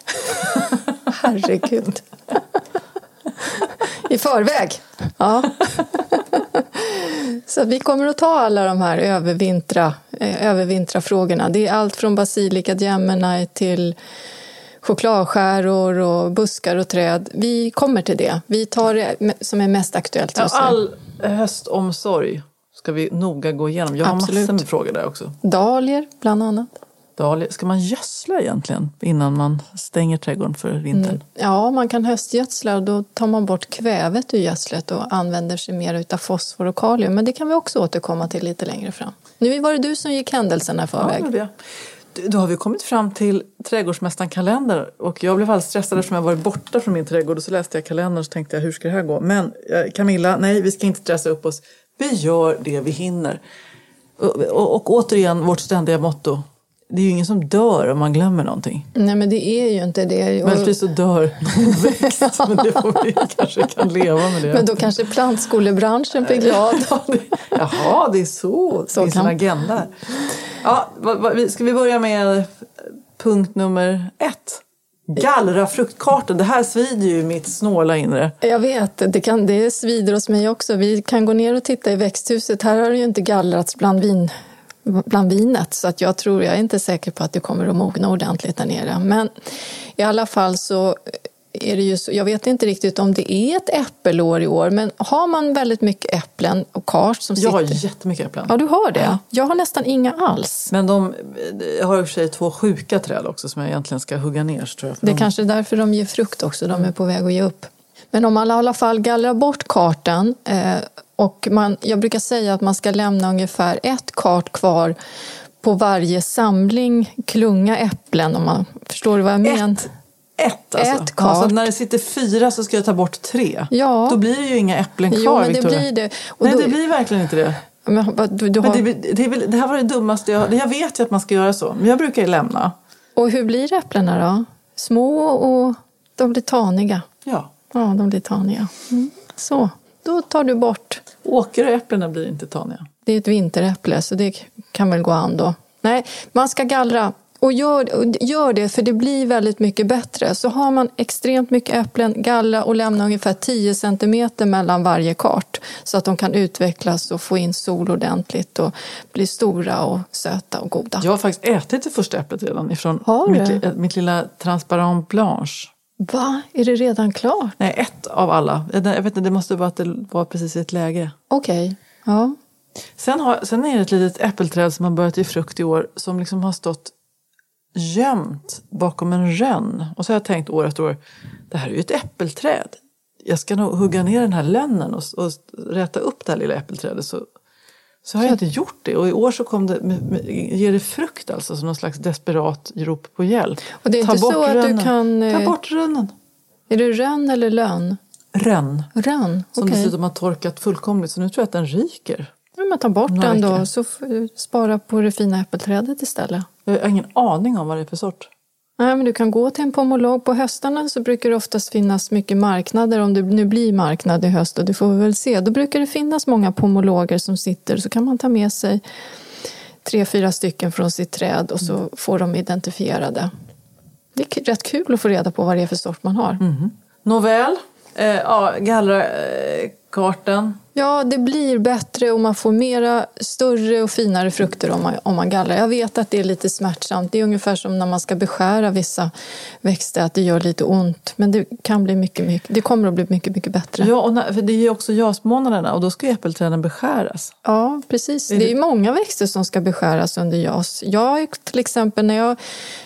Herregud. I förväg. Ja. Så vi kommer att ta alla de här övervintra frågorna. Det är allt från basilika, Gemini till chokladskäror och buskar och träd. Vi kommer till det. Vi tar det som är mest aktuellt just nu. All höstomsorg ska vi noga gå igenom. Jag har massor med frågor där också. Dahlior bland annat. Dahlior. Ska man gödsla egentligen innan man stänger trädgården för vintern? Ja, man kan höstgödsla och då tar man bort kvävet ur gödslet och använder sig mer av fosfor och kalium. Men det kan vi också återkomma till lite längre fram. Nu var det du som gick händelserna förväg. Ja, det. Då har vi kommit fram till trädgårdsmästaren kalender, och jag blev alldeles stressad eftersom jag varit borta från min trädgård, och så läste jag kalendern och så tänkte jag, hur ska det här gå? Men Camilla, nej, vi ska inte stressa upp oss. Vi gör det vi hinner. Och återigen, vårt ständiga motto. Det är ju ingen som dör om man glömmer någonting. Nej, men det är ju inte det. Möjligtvis så dör någon växt, men det får vi kanske kan leva med det. Men då kanske plantskolebranschen blir glad. Jaha, det är så. Det finns en agenda. Ja, ska vi börja med punkt nummer 1? Gallra fruktkartan. Det här svider ju mitt snåla inre. Jag vet, det svider hos mig också. Vi kan gå ner och titta i växthuset. Här har det ju inte gallrats bland vinet. Så att jag är inte säker på att det kommer att mogna ordentligt där nere. Men i alla fall så är det ju så, jag vet inte riktigt om det är ett äppelår i år, men har man väldigt mycket äpplen och kars som sitter... Jag har jättemycket äpplen. Ja, du har det. Ja. Jag har nästan inga alls. Men jag har i och för sig 2 sjuka träd också som jag egentligen ska hugga ner. Tror jag, det är kanske därför de ger frukt också, de är på väg att ge upp. Men om man i alla fall gallrar bort kartan och jag brukar säga att man ska lämna ungefär 1 kart kvar på varje samling klunga äpplen, om man förstår vad jag menar. Ett kart. Så när det sitter 4 så ska jag ta bort 3. Ja. Då blir det ju inga äpplen kvar, jo, men Victoria. det blir det. Nej, det blir verkligen inte det. Det här var det dummaste jag vet ju att man ska göra så. Men jag brukar ju lämna. Och hur blir äpplena då? Små och de blir taniga. Ja. Ja, de blir taniga. Så, då tar du bort. Åkeräpplena blir inte taniga. Det är ett vinteräpple, så det kan väl gå an då. Nej, man ska gallra. Och gör det, för det blir väldigt mycket bättre. Så har man extremt mycket äpplen, gallra och lämna ungefär 10 centimeter mellan varje kart. Så att de kan utvecklas och få in sol ordentligt och bli stora och söta och goda. Jag har faktiskt ätit det första äpplet redan ifrån mitt lilla transparent blanche. Va? Är det redan klart? Nej, 1 av alla. Jag vet inte, det måste vara att det var precis i ett läge. Okej, ja. Sen är det ett litet äppelträd som har börjat ge frukt i år som liksom har stått gömt bakom en rönn. Och så har jag tänkt år efter år, det här är ju ett äppelträd. Jag ska nog hugga ner den här lönnen och räta upp det här lilla äppelträdet. Så har jag inte gjort det. Och i år så ger det frukt alltså, som någon slags desperat rop på hjälp. Och det är inte så att du kan... Ta bort rönnen. Är det rönn eller lön? Rönn. Rönn, som okej. dessutom har torkat fullkomligt, så nu tror jag att den ryker. Ja, men ta bort den då, så spara på det fina äppelträdet istället. Jag har ingen aning om vad det är för sort. Nej, men du kan gå till en pomolog. På höstarna så brukar det oftast finnas mycket marknader, om det nu blir marknad i höst, och det får vi väl se. Då brukar det finnas många pomologer som sitter, så kan man ta med sig 3-4 stycken från sitt träd och så får de identifierade. Det är rätt kul att få reda på vad det är för sort man har. Nåväl, gallra kartan. Ja, det blir bättre och man får mera större och finare frukter om man gallrar. Jag vet att det är lite smärtsamt. Det är ungefär som när man ska beskära vissa växter, att det gör lite ont. Men det kan bli det kommer att bli mycket, mycket bättre. Ja, för det är ju också jasmånaderna och då ska äppelträden beskäras. Ja, precis. Det är ju många växter som ska beskäras under jas. Jag till exempel, när jag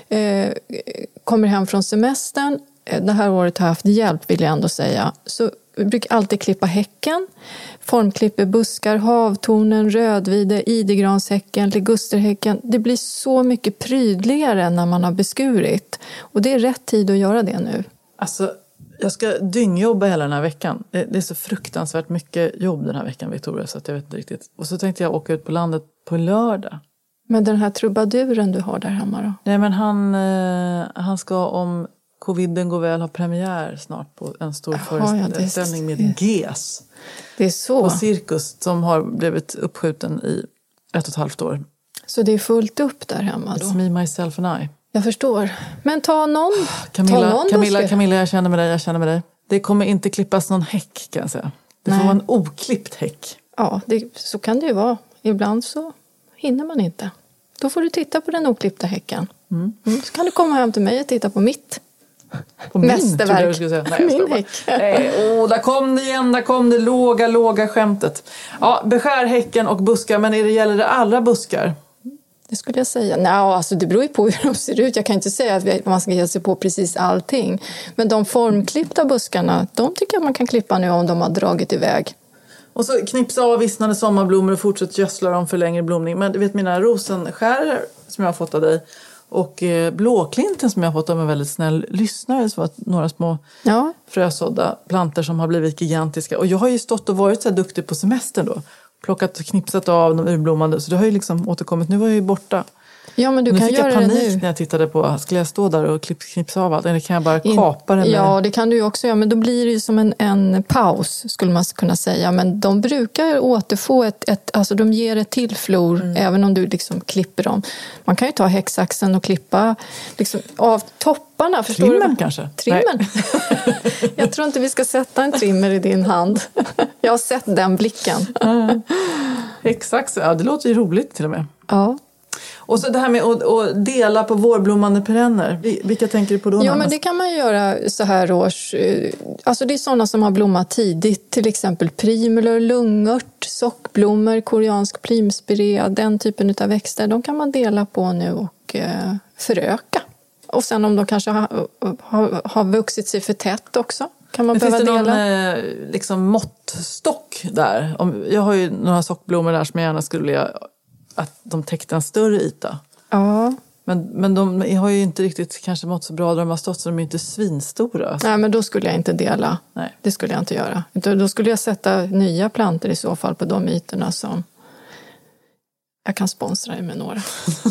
kommer hem från semestern, det här året har jag haft hjälp, vill jag ändå säga, så vi brukar alltid klippa häcken, formklipper buskar, havtornen, rödvide, idegranshäcken, ligusterhäcken. Det blir så mycket prydligare när man har beskurit. Och det är rätt tid att göra det nu. Alltså, jag ska dyngjobba hela den här veckan. Det är så fruktansvärt mycket jobb den här veckan, Victoria, så att jag vet inte riktigt. Och så tänkte jag åka ut på landet på lördag. Men den här trubaduren du har där hemma då? Nej, men han ska, om coviden går väl, ha premiär snart på en stor föreställning med GES. Det är så. På Cirkus, som har blivit uppskjuten i 1,5 år. Så det är fullt upp där hemma då? It's me, myself and I. Jag förstår. Men ta någon. Camilla, jag känner med dig. Det kommer inte klippas någon häck, kan jag säga. Det får vara en oklippt häck. Ja, så kan det ju vara. Ibland så hinner man inte. Då får du titta på den oklippta häcken. Så kan du komma hem till mig och titta på mitt mästerverk. Min häck. Där kom det låga skämtet. Ja, beskär häcken och buskar, men gäller det alla buskar? Det skulle jag säga. Alltså det beror ju på hur de ser ut. Jag kan inte säga att man ska ge sig på precis allting. Men de formklippta buskarna, de tycker jag man kan klippa nu om de har dragit iväg. Och så knipsa av vissnade sommarblommor och fortsätta gödsla dem för längre blomning. Men du vet, mina rosenskäror som jag har fått av dig och blåklinten som jag har fått av en väldigt snäll lyssnare, så var några små frösådda planter som har blivit gigantiska. Och jag har ju stått och varit så här duktig på semestern då. Plockat och knipsat av de urblommande, så det har ju liksom återkommit. Nu var jag ju borta. Ja, men du nu kan fick göra jag det panik nu. när jag tittade på, skulle jag stå där och knipsa av allt? Eller kan jag bara kapa det med? Ja, det kan du ju också göra, men då blir det ju som en paus skulle man kunna säga. Men de brukar återfå alltså de ger ett till flor även om du liksom klipper dem. Man kan ju ta häcksaxen och klippa liksom av topparna. Trimmen kanske? Trimmen? Jag tror inte vi ska sätta en trimmer i din hand. Jag har sett den blicken. Häcksaxen, ja det låter ju roligt till och med. Ja. Och så det här med att dela på vårblommande perenner. Vilka tänker du på då? Ja, men det kan man göra så här års. Alltså det är sådana som har blommat tidigt. Till exempel primulor, lungört, sockblommor, koreansk primspirea. Den typen av växter. De kan man dela på nu och föröka. Och sen om de kanske har vuxit sig för tätt också. Kan man behöva dela. Finns det någon liksom måttstock där? Jag har ju några sockblommor där som jag gärna skulle vilja att de täckte en större yta. Ja. Men de har ju inte riktigt kanske mått så bra där de har stått, så de är inte svinstora. Nej, men då skulle jag inte dela. Nej. Det skulle jag inte göra. Då skulle jag sätta nya plantor i så fall på de ytorna som jag kan sponsra dig med några.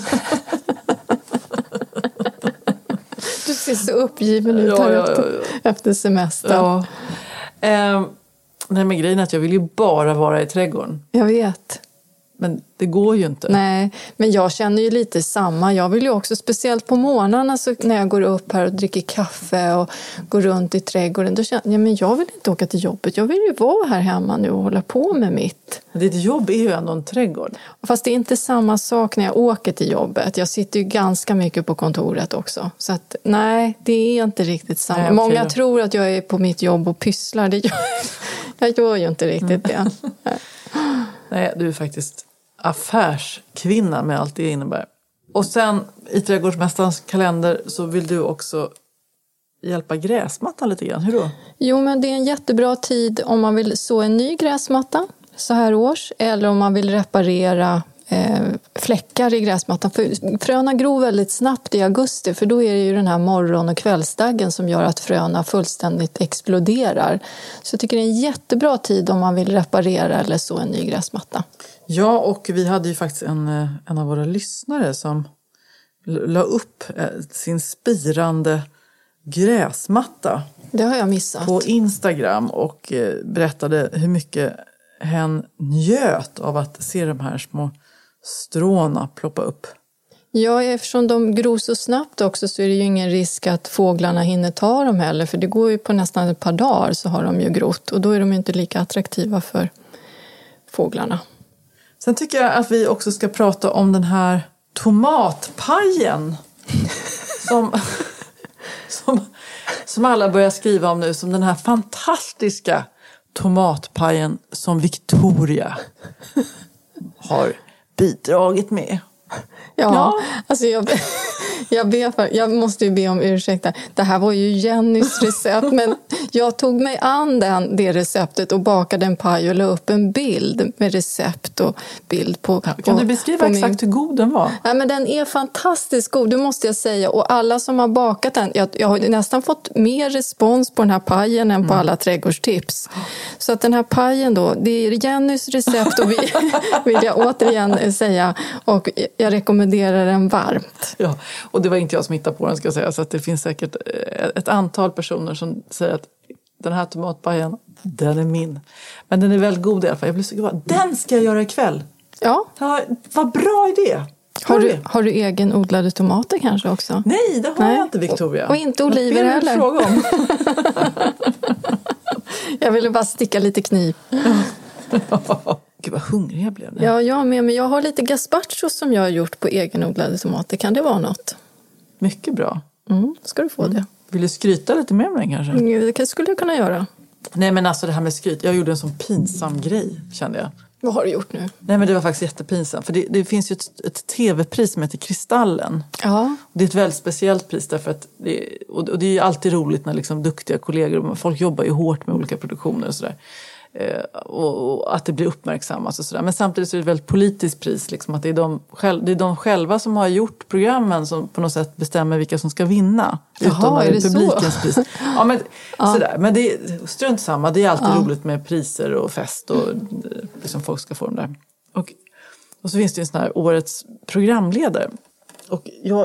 Du ser så uppgiven ut efter semestern. Ja. Nej, men grejen är att jag vill ju bara vara i trädgården. Jag vet. Men det går ju inte. Nej, men jag känner ju lite samma. Jag vill ju också, speciellt på morgnarna så när jag går upp här och dricker kaffe och går runt i trädgården, då känner jag, men jag vill inte åka till jobbet. Jag vill ju vara här hemma nu och hålla på med mitt. Ditt jobb är ju ändå en trädgård. Fast det är inte samma sak när jag åker till jobbet. Jag sitter ju ganska mycket på kontoret också. Så att nej, det är inte riktigt samma. Nej, många tror att jag är på mitt jobb och pysslar. Jag gör ju inte riktigt det. Nej, du är faktiskt affärskvinna med allt det innebär. Och sen i trädgårdsmästarens kalender så vill du också hjälpa gräsmattan lite grann. Hur då? Jo, men det är en jättebra tid om man vill så en ny gräsmatta så här års. Eller om man vill reparera fläckar i gräsmattan. För fröna gror väldigt snabbt i augusti, för då är det ju den här morgon- och kvällsdagen som gör att fröna fullständigt exploderar. Så jag tycker det är en jättebra tid om man vill reparera eller så en ny gräsmatta. Ja, och vi hade ju faktiskt en av våra lyssnare som la upp sin spirande gräsmatta. Det har jag missat. På Instagram och berättade hur mycket hen njöt av att se de här små stråna ploppa upp. Ja, eftersom de gror så snabbt också så är det ju ingen risk att fåglarna hinner ta dem heller. För det går ju på nästan ett par dagar så har de ju grott. Och då är de ju inte lika attraktiva för fåglarna. Sen tycker jag att vi också ska prata om den här tomatpajen. som alla börjar skriva om nu. Som den här fantastiska tomatpajen som Victoria har bidragit med. Ja. Alltså jag måste ju be om ursäkt. Det här var ju Jennys recept, men jag tog mig an det receptet och bakade en paj och la upp en bild med recept och bild på. Kan du beskriva exakt hur god den var? Ja, men den är fantastiskt god, det måste jag säga. Och alla som har bakat den, jag har nästan fått mer respons på den här pajen än på alla trädgårdstips. Så att den här pajen då, det är Jennys recept och vill jag återigen säga, och jag rekommenderar den varmt. Ja, och det var inte jag som hittade på den, ska jag säga. Så att det finns säkert ett antal personer som säger att den här tomatpajen, den är min. Men den är väldigt god i alla fall. Jag blir så glad. Den ska jag göra ikväll. Ja. Vad bra idé. Har du egen odlade tomater kanske också? Nej, det har jag inte, Victoria. Och inte oliver heller. Fråga om. Jag ville bara sticka lite kniv. Gud vad hungrig jag blev. Ja, jag med. Men jag har lite gazpacho som jag har gjort på egenodlade tomater. Kan det vara något? Mycket bra. Ska du få det. Vill du skryta lite mer med den kanske? Det skulle jag kunna göra. Nej, men alltså det här med skryt. Jag gjorde en sån pinsam grej, kände jag. Vad har du gjort nu? Nej, men det var faktiskt jättepinsamt. För det finns ju ett tv-pris som heter Kristallen. Ja. Det är ett väldigt speciellt pris därför att det är ju alltid roligt när liksom duktiga kollegor, folk jobbar ju hårt med olika produktioner och sådär. Och att det blir uppmärksammat och sådär. Men samtidigt så är det ett väldigt politiskt pris. Liksom, att det är de själva som har gjort programmen som på något sätt bestämmer vilka som ska vinna. Jaha, är det publikens så? Pris. Ja, men, sådär. Men det är strunt samma. Det är alltid roligt med priser och fest och liksom folk ska få dem där. Och så finns det ju en sån här årets programledare. Och jag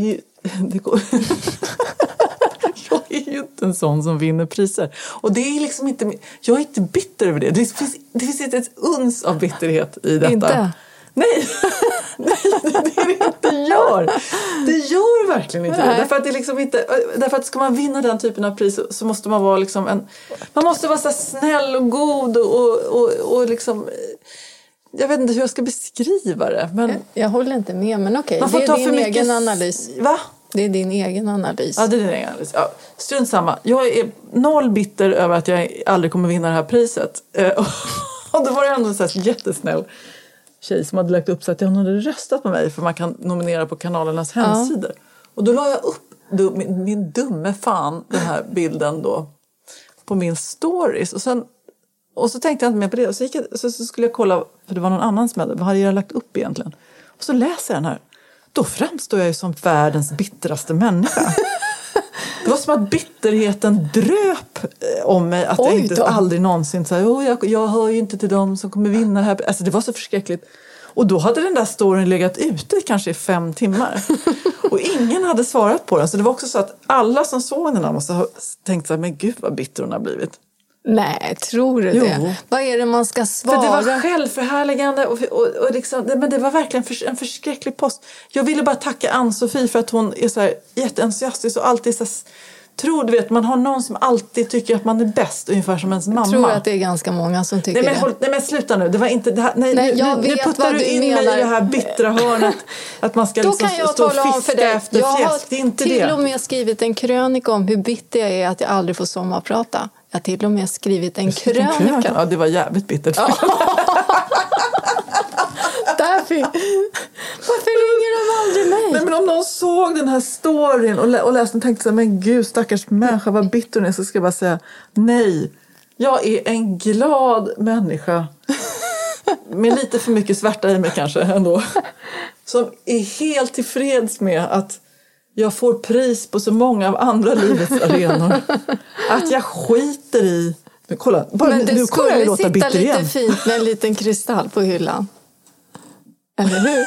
är ju inte en sån som vinner priser. Och det är liksom inte, jag är inte bitter över det. Det finns inte ett uns av bitterhet i detta. Inte? Nej, det är det inte gör. Det gör verkligen inte det. Därför att det liksom inte, därför att ska man vinna den typen av pris så måste man vara liksom man måste vara så snäll och god och liksom, jag vet inte hur jag ska beskriva det. Men jag håller inte med, men okej. Man får det är ta din för mycket egen analys. Va? Det är din egen analys. Ja, det är din egen analys. Ja, strunt samma. Jag är noll bitter över att jag aldrig kommer vinna det här priset. Och då var det ändå en så här jättesnäll tjej som hade lagt upp så att hon hade röstat på mig för man kan nominera på kanalernas hemsidor. Och då la jag upp min dumme fan den här bilden då på min stories. Och så tänkte jag inte mer på det. Och så skulle jag kolla, för det var någon annan som hade jag lagt upp egentligen. Och så läser jag den här. Då framstår jag ju som världens bittraste människa. Det var som att bitterheten dröp om mig. Att jag inte aldrig någonsin säger, jag hör ju inte till dem som kommer vinna det här. Alltså det var så förskräckligt. Och då hade den där storyn legat ute kanske i 5 timmar. Och ingen hade svarat på den. Så det var också så att alla som såg den här måste ha tänkt så här, men gud vad bitter hon har blivit. Nej, tror du det? Vad är det man ska svara? För det var självförhärligande och liksom, men det var verkligen en förskräcklig post. Jag ville bara tacka Ann-Sofie för att hon är så här jätteentusiastisk och alltid så tror, du vet, man har någon som alltid tycker att man är bäst, ungefär som ens mamma. Jag tror att det är ganska många som tycker det. Nej men sluta nu, det var inte det här, nu puttar du in mig i det här bittra hörnet att man ska liksom stå och fiska efter fjäsk. Det är inte det. Jag har till och med skrivit en krönika om hur bitter jag är att jag aldrig får sommarprata. Jag har till och med skrivit en krönika. Ja, det var jävligt bittert. Ja. Varför ringer de aldrig mig? Nej, men om någon såg den här storyn och läste och tänkte så här, men gud, stackars människa, vad bitter hon är, så ska jag bara säga, nej, jag är en glad människa med lite för mycket svärta i mig kanske ändå, som är helt tillfreds med att jag får pris på så många av andra livets arenor. Att jag skiter i... Men kolla, men det nu kommer jag låta bitter igen. Men det skulle sitta lite fint med en liten kristall på hyllan. Eller hur?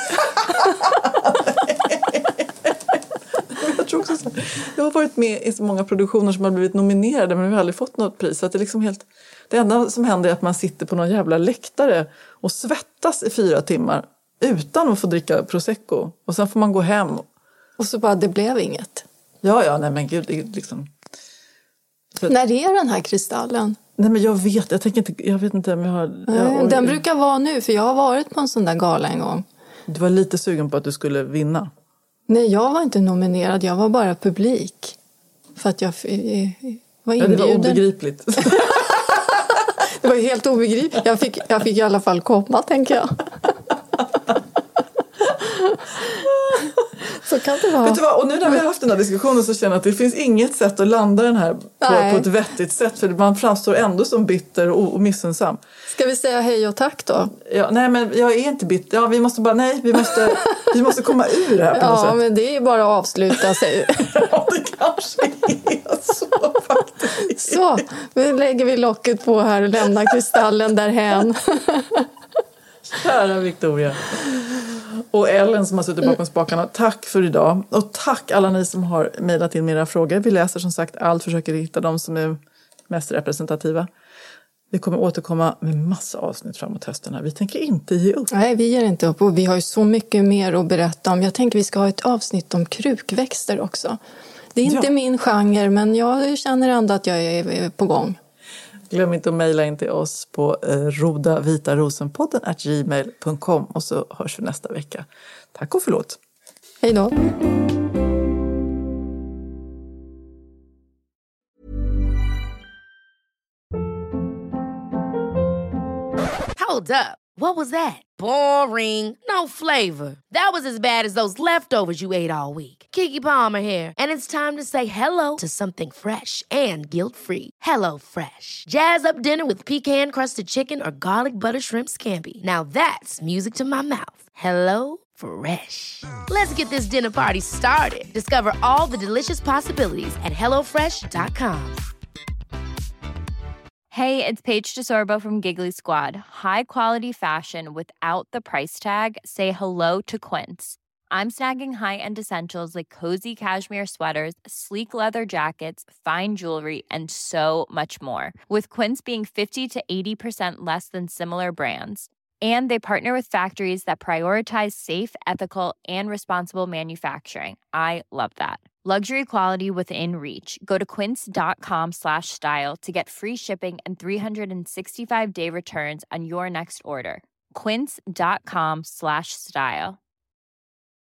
Jag tror också så. Jag har varit med i så många produktioner som har blivit nominerade, men vi har aldrig fått något pris. Så att det är liksom helt... Det enda som händer är att man sitter på någon jävla läktare och svettas i 4 timmar utan att få dricka prosecco. Och sen får man gå hem. Och så bara, det blev inget. Ja, nej men gud, det är liksom... När är den här kristallen? Nej, men jag vet inte om jag har... Den brukar vara nu, för jag har varit på en sån där gala en gång. Du var lite sugen på att du skulle vinna. Nej, jag var inte nominerad, jag var bara publik. För att jag var inbjuden. Ja, det var obegripligt. Det var helt obegripligt. Jag fick i alla fall komma, tänker jag. Så kan det vara. Vet du vad? Och nu när vi har haft den här diskussionen så känner jag att det finns inget sätt att landa den här på ett vettigt sätt. För man framstår ändå som bitter och missunnsam. Ska vi säga hej och tack då? Ja, nej, men jag är inte bitter. Ja, vi måste komma ur det här på något sätt. Ja, men det är bara att avsluta sig. Ja, det kanske är så faktiskt. Så, nu lägger vi locket på här och lämnar kristallen därhen. Kära Victoria. Och Ellen som har suttit bakom spakarna, tack för idag. Och tack alla ni som har mejlat in era frågor. Vi läser som sagt allt, försöker hitta de som är mest representativa. Vi kommer återkomma med massa avsnitt framåt hösten här. Vi tänker inte ge upp. Nej, vi ger inte upp. Och vi har ju så mycket mer att berätta om. Jag tänker vi ska ha ett avsnitt om krukväxter också. Det är inte min genre, men jag känner ändå att jag är på gång. Glöm inte att mejla in till oss på rodavitarosenpodden@gmail.com och så hörs vi nästa vecka. Tack och förlåt. Hej då. Hold up. What was that? Boring. No flavor. That was as bad as those leftovers you ate all week. Keke Palmer here, and it's time to say hello to something fresh and guilt-free. Hello Fresh. Jazz up dinner with pecan-crusted chicken or garlic butter shrimp scampi. Now that's music to my mouth. Hello Fresh. Let's get this dinner party started. Discover all the delicious possibilities at hellofresh.com. Hey, it's Paige DeSorbo from Giggly Squad. High quality fashion without the price tag. Say hello to Quince. I'm snagging high-end essentials like cozy cashmere sweaters, sleek leather jackets, fine jewelry, and so much more. With Quince being 50 to 80% less than similar brands. And they partner with factories that prioritize safe, ethical, and responsible manufacturing. I love that. Luxury quality within reach. Go to quince.com/style to get free shipping and 365-day returns on your next order. Quince.com/style.